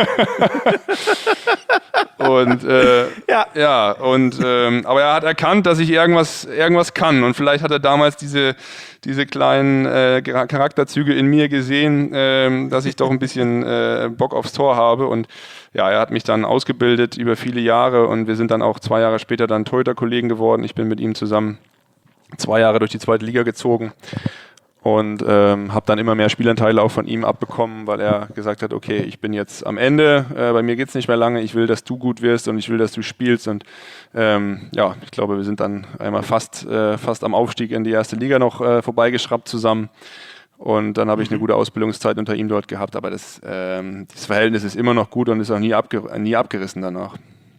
Und äh, ja. ja, und ähm, aber er hat erkannt, dass ich irgendwas, irgendwas kann, und vielleicht hat er damals diese, diese kleinen äh, Charakterzüge in mir gesehen, äh, dass ich doch ein bisschen äh, Bock aufs Tor habe, und ja, er hat mich dann ausgebildet über viele Jahre, und wir sind dann auch zwei Jahre später dann Torhüter-Kollegen geworden. Ich bin mit ihm zusammen zwei Jahre durch die zweite Liga gezogen. Und ähm, habe dann immer mehr Spielanteile auch von ihm abbekommen, weil er gesagt hat, okay, ich bin jetzt am Ende, äh, bei mir geht's nicht mehr lange, ich will, dass du gut wirst und ich will, dass du spielst. Und ähm, ja, ich glaube, wir sind dann einmal fast, äh, fast am Aufstieg in die erste Liga noch äh, vorbeigeschraubt zusammen. Und dann habe ich eine gute Ausbildungszeit unter ihm dort gehabt, aber das, ähm, das Verhältnis ist immer noch gut und ist auch nie, abger- nie abgerissen danach.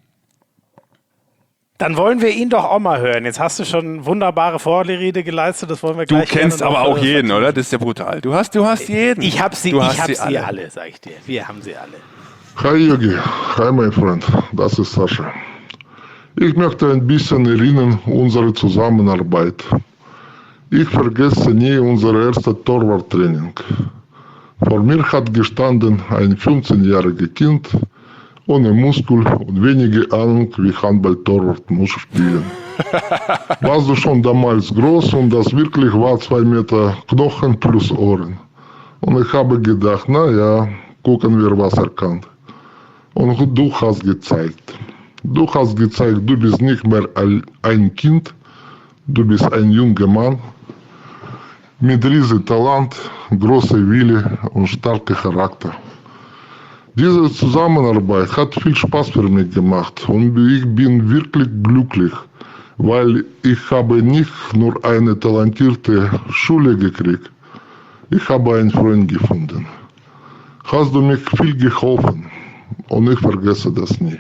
Dann wollen wir ihn doch auch mal hören. Jetzt hast du schon wunderbare Vorrede geleistet, das wollen wir du gleich. Du kennst aber auch jeden, vertiefen. Oder? Das ist ja brutal. Du hast, du hast jeden. Ich habe sie, du ich hab sie, sie alle. alle, sag ich dir. Wir haben sie alle. Hi Yogi, hi mein Freund, das ist Sascha. Ich möchte ein bisschen erinnern unsere Zusammenarbeit. Ich vergesse nie unser erstes Torwarttraining. Vor mir hat gestanden ein fünfzehnjähriges Kind, ohne Muskel und wenige Ahnung, wie Handball-Torwart muss spielen. Warst du schon damals groß, und das wirklich war zwei Meter Knochen plus Ohren. Und ich habe gedacht, na ja, gucken wir, was er kann. Und du hast gezeigt. Du hast gezeigt, du bist nicht mehr ein Kind, du bist ein junger Mann mit riesem Talent, großem Wille und starkem Charakter. Diese Zusammenarbeit hat viel Spaß für mich gemacht, und ich bin wirklich glücklich, weil ich habe nicht nur eine talentierte Schule gekriegt, ich habe einen Freund gefunden. Hast du mir viel geholfen, und ich vergesse das nie.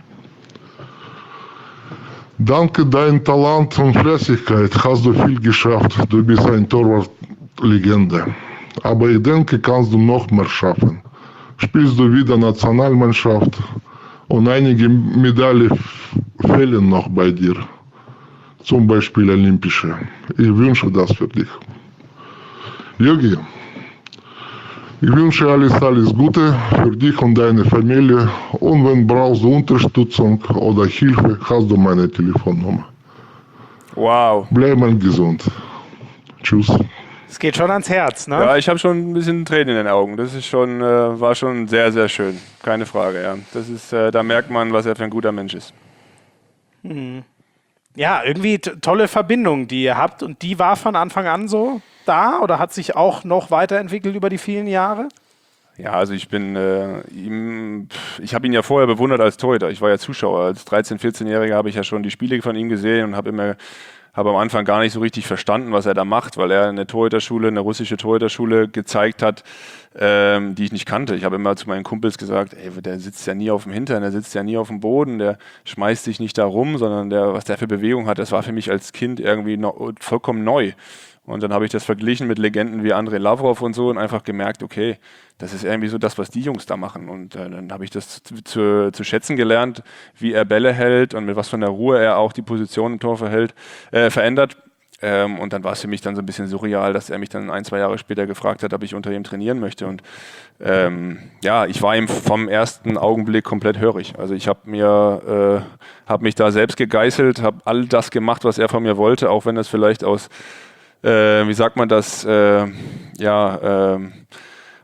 Danke deinem Talent und Fleißigkeit hast du viel geschafft, du bist eine Torwartlegende. Aber ich denke, kannst du noch mehr schaffen. Spielst du wieder Nationalmannschaft, und einige Medaillen fehlen noch bei dir. Zum Beispiel olympische. Ich wünsche das für dich. Yogi, ich wünsche alles, alles Gute für dich und deine Familie. Und wenn brauchst du Unterstützung oder Hilfe, hast du meine Telefonnummer. Wow. Bleib mal gesund. Tschüss. Es geht schon ans Herz, ne? Ja, ich habe schon ein bisschen Tränen in den Augen. Das ist schon, äh, war schon sehr, sehr schön. Keine Frage, ja. Das ist, äh, da merkt man, was er für ein guter Mensch ist. Mhm. Ja, irgendwie t- tolle Verbindung, die ihr habt. Und die war von Anfang an so da oder hat sich auch noch weiterentwickelt über die vielen Jahre? Ja, also ich bin äh, ihm, ich habe ihn ja vorher bewundert als Torhüter. Ich war ja Zuschauer. Als dreizehn-, vierzehnjähriger habe ich ja schon die Spiele von ihm gesehen und habe immer habe am Anfang gar nicht so richtig verstanden, was er da macht, weil er eine Torhüterschule, eine russische Torhüterschule gezeigt hat, ähm, die ich nicht kannte. Ich habe immer zu meinen Kumpels gesagt, ey, der sitzt ja nie auf dem Hintern, der sitzt ja nie auf dem Boden, der schmeißt sich nicht da rum, sondern der, was der für Bewegung hat, das war für mich als Kind irgendwie no, vollkommen neu. Und dann habe ich das verglichen mit Legenden wie Andrei Lavrov und so und einfach gemerkt, okay, das ist irgendwie so das, was die Jungs da machen. Und äh, dann habe ich das zu, zu, zu schätzen gelernt, wie er Bälle hält und mit was von der Ruhe er auch die Position im Tor verhält, äh, verändert. Ähm, und dann war es für mich dann so ein bisschen surreal, dass er mich dann ein, zwei Jahre später gefragt hat, ob ich unter ihm trainieren möchte. Und ähm, ja, ich war ihm vom ersten Augenblick komplett hörig. Also ich habe mir, äh, habe mich da selbst gegeißelt, habe all das gemacht, was er von mir wollte, auch wenn das vielleicht aus Äh, wie sagt man das, äh, ja, äh,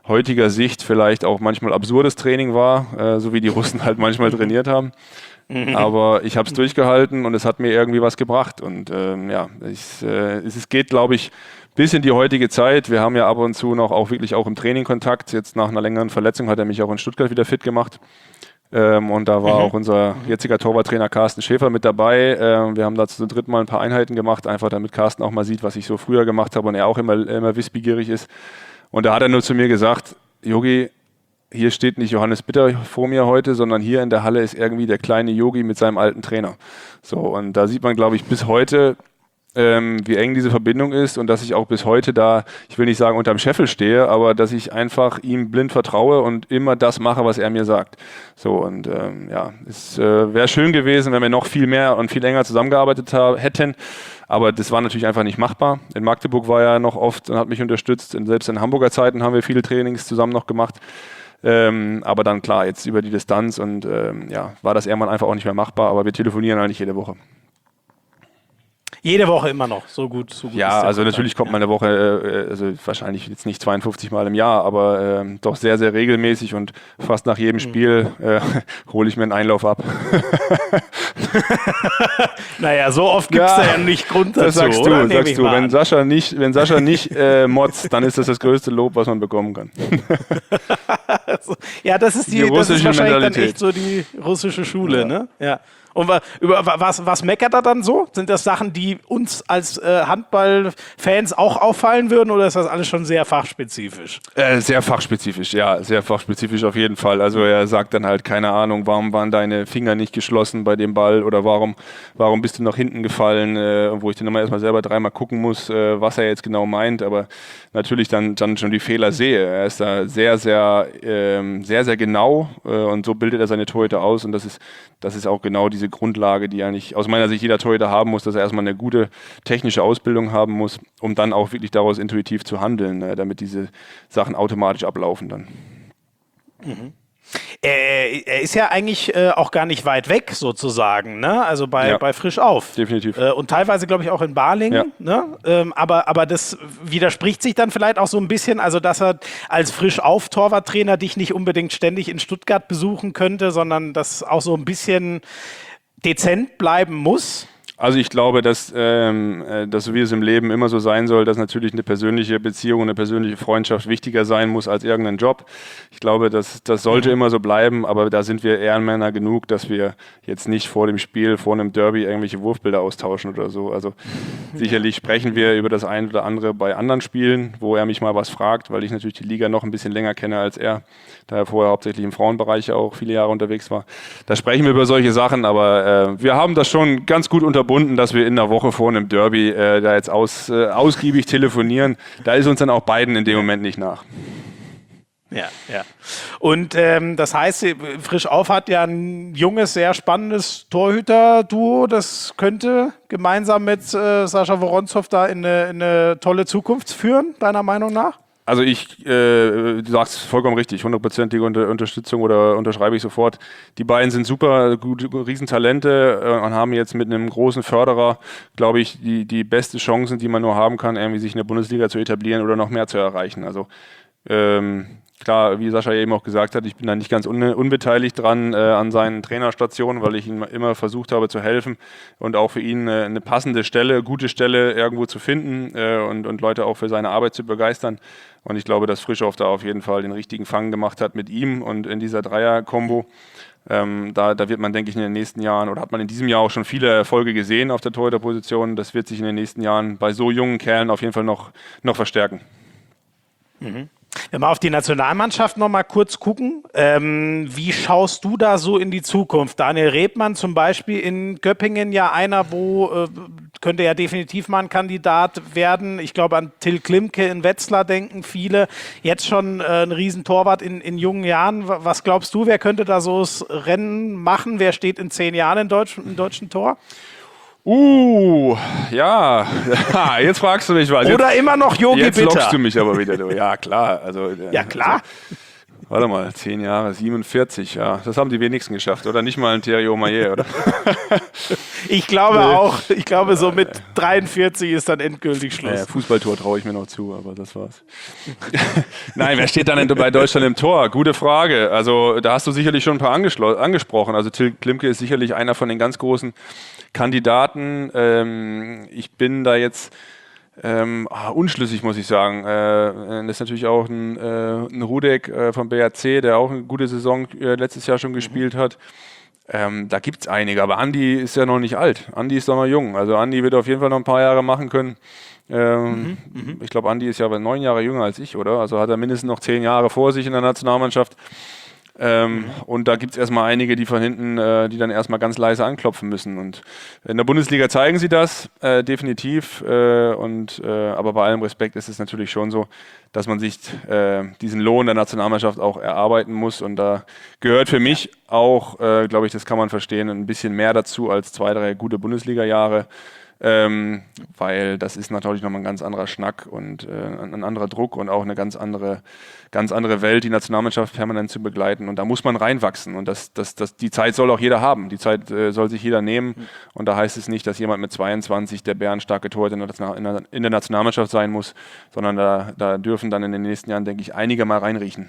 heutiger Sicht vielleicht auch manchmal absurdes Training war, äh, so wie die Russen halt manchmal trainiert haben. Aber ich habe es durchgehalten und es hat mir irgendwie was gebracht. Und ähm, ja, ich, äh, es geht, glaube ich, bis in die heutige Zeit. Wir haben ja ab und zu noch auch wirklich auch im Training Kontakt. Jetzt nach einer längeren Verletzung hat er mich auch in Stuttgart wieder fit gemacht. Ähm, und da war mhm. auch unser jetziger Torwarttrainer Carsten Schäfer mit dabei. Ähm, wir haben da zu dritt mal ein paar Einheiten gemacht, einfach damit Carsten auch mal sieht, was ich so früher gemacht habe und er auch immer, immer wissbegierig ist. Und da hat er nur zu mir gesagt, Yogi, hier steht nicht Johannes Bitter vor mir heute, sondern hier in der Halle ist irgendwie der kleine Yogi mit seinem alten Trainer. So, und da sieht man, glaube ich, bis heute, ähm, wie eng diese Verbindung ist und dass ich auch bis heute da, ich will nicht sagen unterm Scheffel stehe, aber dass ich einfach ihm blind vertraue und immer das mache, was er mir sagt. So, und ähm, ja, es äh, wäre schön gewesen, wenn wir noch viel mehr und viel enger zusammengearbeitet haben, hätten. Aber das war natürlich einfach nicht machbar. In Magdeburg war er noch oft und hat mich unterstützt. Und selbst in Hamburger Zeiten haben wir viele Trainings zusammen noch gemacht. Ähm, aber dann klar, jetzt über die Distanz und ähm, ja, war das irgendwann einfach auch nicht mehr machbar, aber wir telefonieren eigentlich jede Woche. Jede Woche immer noch, so gut. So gut ja, also natürlich kommt mal eine Woche, äh, also wahrscheinlich jetzt nicht zweiundfünfzig Mal im Jahr, aber äh, doch sehr, sehr regelmäßig und fast nach jedem Spiel äh, hole ich mir einen Einlauf ab. Naja, so oft gibt es ja, da ja nicht Grund dazu, das sagst oder? du, sagst du. Wenn Sascha nicht, wenn Sascha nicht äh, motzt, dann ist das das größte Lob, was man bekommen kann. Ja, das ist, die, die das ist wahrscheinlich Mentalität. Dann echt so die russische Schule, ja. ne? Ja. Und über was, was meckert er dann so? Sind das Sachen, die uns als äh, Handballfans auch auffallen würden oder ist das alles schon sehr fachspezifisch? Äh, sehr fachspezifisch, ja, sehr fachspezifisch auf jeden Fall. Also er sagt dann halt, keine Ahnung, warum waren deine Finger nicht geschlossen bei dem Ball oder warum, warum bist du nach hinten gefallen, äh, wo ich dann immer erstmal selber dreimal gucken muss, äh, was er jetzt genau meint, aber natürlich dann, dann schon die Fehler sehe. Er ist da sehr, sehr, ähm, sehr, sehr genau äh, und so bildet er seine Torhüter aus und das ist, das ist auch genau diese Grundlage, die eigentlich aus meiner Sicht jeder Torhüter haben muss, dass er erstmal eine gute technische Ausbildung haben muss, um dann auch wirklich daraus intuitiv zu handeln, äh, damit diese Sachen automatisch ablaufen dann. Mhm. Äh, er ist ja eigentlich äh, auch gar nicht weit weg sozusagen, ne? Also bei, ja, bei Frisch auf. Definitiv. Äh, und teilweise, glaube ich, auch in Balingen. Ja. Ne? Ähm, aber, aber das widerspricht sich dann vielleicht auch so ein bisschen, also dass er als Frisch auf Torwarttrainer dich nicht unbedingt ständig in Stuttgart besuchen könnte, sondern das auch so ein bisschen dezent bleiben muss. Also ich glaube, dass, ähm, dass so wie es im Leben immer so sein soll, dass natürlich eine persönliche Beziehung, eine persönliche Freundschaft wichtiger sein muss als irgendein Job. Ich glaube, dass, das sollte immer so bleiben, aber da sind wir Ehrenmänner genug, dass wir jetzt nicht vor dem Spiel, vor einem Derby irgendwelche Wurfbilder austauschen oder so. Also sicherlich sprechen wir über das ein oder andere bei anderen Spielen, wo er mich mal was fragt, weil ich natürlich die Liga noch ein bisschen länger kenne als er, da er vorher hauptsächlich im Frauenbereich auch viele Jahre unterwegs war. Da sprechen wir über solche Sachen, aber äh, wir haben das schon ganz gut unterbunden, dass wir in der Woche vor einem Derby äh, da jetzt aus, äh, ausgiebig telefonieren. Da ist uns dann auch beiden in dem Moment nicht nach. Ja, ja. Und ähm, das heißt, Frisch auf hat ja ein junges, sehr spannendes Torhüter-Duo. Das könnte gemeinsam mit äh, Sascha Woronzow da in eine, in eine tolle Zukunft führen, deiner Meinung nach? Also ich, äh, du sagst vollkommen richtig, hundertprozentige Unter- Unterstützung oder unterschreibe ich sofort. Die beiden sind super, gute, Riesentalente äh, und haben jetzt mit einem großen Förderer, glaube ich, die, die beste Chancen, die man nur haben kann, irgendwie sich in der Bundesliga zu etablieren oder noch mehr zu erreichen. Also ähm, klar, wie Sascha eben auch gesagt hat, ich bin da nicht ganz un- unbeteiligt dran äh, an seinen Trainerstationen, weil ich ihm immer versucht habe zu helfen und auch für ihn äh, eine passende Stelle, gute Stelle irgendwo zu finden äh, und, und Leute auch für seine Arbeit zu begeistern. Und ich glaube, dass Frischhoff da auf jeden Fall den richtigen Fang gemacht hat mit ihm und in dieser Dreier-Kombo. Ähm, da, da wird man, denke ich, in den nächsten Jahren, oder hat man in diesem Jahr auch schon viele Erfolge gesehen auf der Torhüterposition. Das wird sich in den nächsten Jahren bei so jungen Kerlen auf jeden Fall noch, noch verstärken. Mhm. Wenn wir auf die Nationalmannschaft noch mal kurz gucken, ähm, wie schaust du da so in die Zukunft? Daniel Rebmann zum Beispiel in Göppingen ja einer, wo äh, könnte ja definitiv mal ein Kandidat werden. Ich glaube, an Till Klimke in Wetzlar denken viele. Jetzt schon äh, ein Riesentorwart in, in jungen Jahren. Was glaubst du, wer könnte da so das Rennen machen? Wer steht in zehn Jahren im deutschen, im deutschen Tor? Uh, ja, jetzt fragst du mich was. Oder jetzt, immer noch Yogi Jetzt Bitter. lockst du mich aber wieder. Du. Ja, klar. Also, ja, klar. Warte mal, zehn Jahre, siebenundvierzig, ja. Das haben die wenigsten geschafft, oder? Nicht mal ein Thierry Omeyer, oder? Ich glaube nee. auch. Ich glaube, so mit dreiundvierzig ist dann endgültig Schluss. Naja, Fußballtor traue ich mir noch zu, aber das war's. Nein, wer steht dann bei Deutschland im Tor? Gute Frage. Also da hast du sicherlich schon ein paar angesprochen. Also Till Klimke ist sicherlich einer von den ganz großen Kandidaten. Ähm, ich bin da jetzt Ähm, ah, unschlüssig, muss ich sagen. Äh, das ist natürlich auch ein, äh, ein Rudek äh, vom B R C, der auch eine gute Saison äh, letztes Jahr schon gespielt hat. Ähm, da gibt es einige, aber Andi ist ja noch nicht alt. Andi ist doch noch jung. Also Andi wird auf jeden Fall noch ein paar Jahre machen können. Ähm, mhm, ich glaube, Andi ist ja aber neun Jahre jünger als ich, oder? Also hat er mindestens noch zehn Jahre vor sich in der Nationalmannschaft. Ähm, und da gibt es erstmal einige, die von hinten, äh, die dann erstmal ganz leise anklopfen müssen. Und in der Bundesliga zeigen sie das, äh, definitiv. Äh, und, äh, aber bei allem Respekt ist es natürlich schon so, dass man sich äh, diesen Lohn der Nationalmannschaft auch erarbeiten muss. Und da gehört für mich auch, äh, glaube ich, das kann man verstehen, ein bisschen mehr dazu als zwei, drei gute Bundesliga-Jahre. Ähm, weil das ist natürlich nochmal ein ganz anderer Schnack und äh, ein anderer Druck und auch eine ganz andere, ganz andere Welt, die Nationalmannschaft permanent zu begleiten. Und da muss man reinwachsen. Und das, das, das, die Zeit soll auch jeder haben. Die Zeit äh, soll sich jeder nehmen. Mhm. Und da heißt es nicht, dass jemand mit zweiundzwanzig der bärenstarke Torhüter in der, in, der, in der Nationalmannschaft sein muss, sondern da, da dürfen dann in den nächsten Jahren, denke ich, einige mal reinriechen.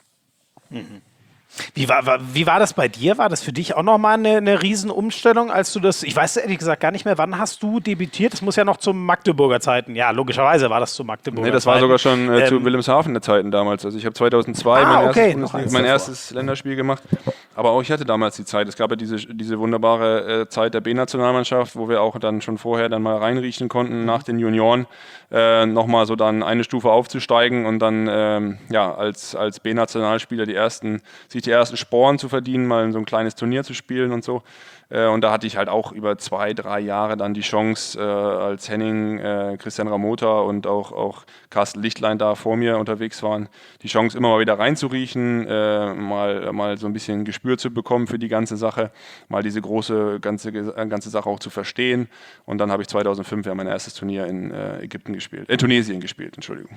Mhm. Wie war, war, wie war das bei dir? War das für dich auch nochmal eine, eine Riesenumstellung, als du das, ich weiß ehrlich gesagt gar nicht mehr, wann hast du debütiert? Das muss ja noch zu Magdeburger Zeiten, ja, logischerweise war das zu Magdeburger Zeiten. Nee, das war Zeiten. sogar schon äh, ähm, zu Wilhelmshaven der Zeiten damals. Also ich habe zweitausendzwei ah, mein, okay. erstes, mein erstes Länderspiel gemacht, aber auch ich hatte damals die Zeit. Es gab ja diese, diese wunderbare äh, Zeit der B-Nationalmannschaft, wo wir auch dann schon vorher dann mal reinriechen konnten, nach den Junioren äh, nochmal so dann eine Stufe aufzusteigen und dann ähm, ja, als, als B-Nationalspieler die ersten, sich die ersten Sporen zu verdienen, mal in so ein kleines Turnier zu spielen und so. Äh, und da hatte ich halt auch über zwei, drei Jahre dann die Chance, äh, als Henning, äh, Christian Ramota und auch, auch Carsten Lichtlein da vor mir unterwegs waren, die Chance immer mal wieder reinzuriechen, äh, mal, mal so ein bisschen Gespür zu bekommen für die ganze Sache, mal diese große ganze, ganze Sache auch zu verstehen. Und dann habe ich zweitausendfünf ja mein erstes Turnier in äh, Ägypten gespielt, äh, Tunesien gespielt, Entschuldigung.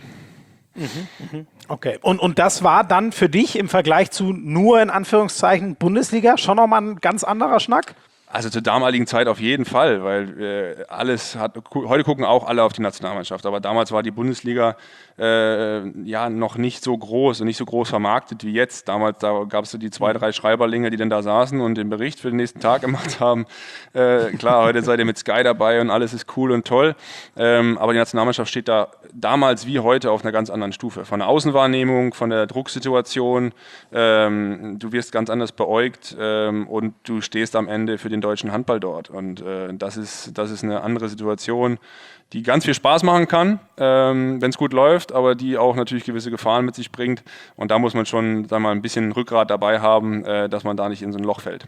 Mhm, okay. Und, und das war dann für dich im Vergleich zu nur in Anführungszeichen Bundesliga schon nochmal ein ganz anderer Schnack? Also zur damaligen Zeit auf jeden Fall, weil äh, alles hat, heute gucken auch alle auf die Nationalmannschaft, aber damals war die Bundesliga äh, ja noch nicht so groß und nicht so groß vermarktet wie jetzt. Damals da gab es so die zwei, drei Schreiberlinge, die dann da saßen und den Bericht für den nächsten Tag gemacht haben. Äh, klar, heute seid ihr mit Sky dabei und alles ist cool und toll, ähm, aber die Nationalmannschaft steht da damals wie heute auf einer ganz anderen Stufe. Von der Außenwahrnehmung, von der Drucksituation, ähm, du wirst ganz anders beäugt ähm, und du stehst am Ende für den deutschen Handball dort. Und äh, das ist, das ist eine andere Situation, die ganz viel Spaß machen kann, ähm, wenn es gut läuft, aber die auch natürlich gewisse Gefahren mit sich bringt. Und da muss man schon, sagen wir mal, ein bisschen Rückgrat dabei haben, äh, dass man da nicht in so ein Loch fällt.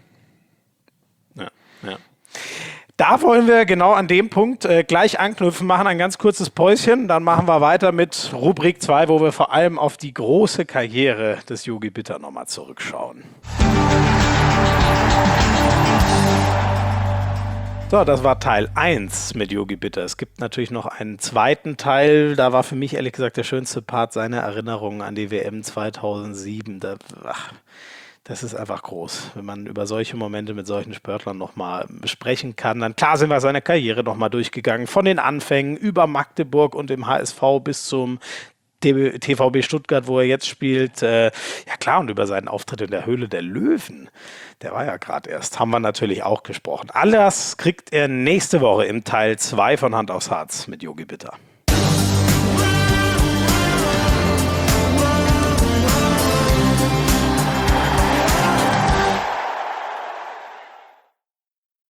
Ja, ja. Da wollen wir genau an dem Punkt äh, gleich anknüpfen, machen ein ganz kurzes Päuschen, dann machen wir weiter mit Rubrik zwei, wo wir vor allem auf die große Karriere des Yogi Bitter nochmal zurückschauen. So, das war Teil eins mit Yogi Bitter. Es gibt natürlich noch einen zweiten Teil. Da war für mich ehrlich gesagt der schönste Part seine Erinnerungen an die W M zweitausendsieben. Da, ach, das ist einfach groß, wenn man über solche Momente mit solchen Sportlern nochmal besprechen kann. Dann klar sind wir seine Karriere nochmal durchgegangen. Von den Anfängen über Magdeburg und dem H S V bis zum T V B Stuttgart, wo er jetzt spielt. Äh, ja klar, und über seinen Auftritt in der Höhle der Löwen, der war ja gerade erst, haben wir natürlich auch gesprochen. Alles kriegt er nächste Woche im Teil zwei von Hand aufs Harz mit Yogi Bitter.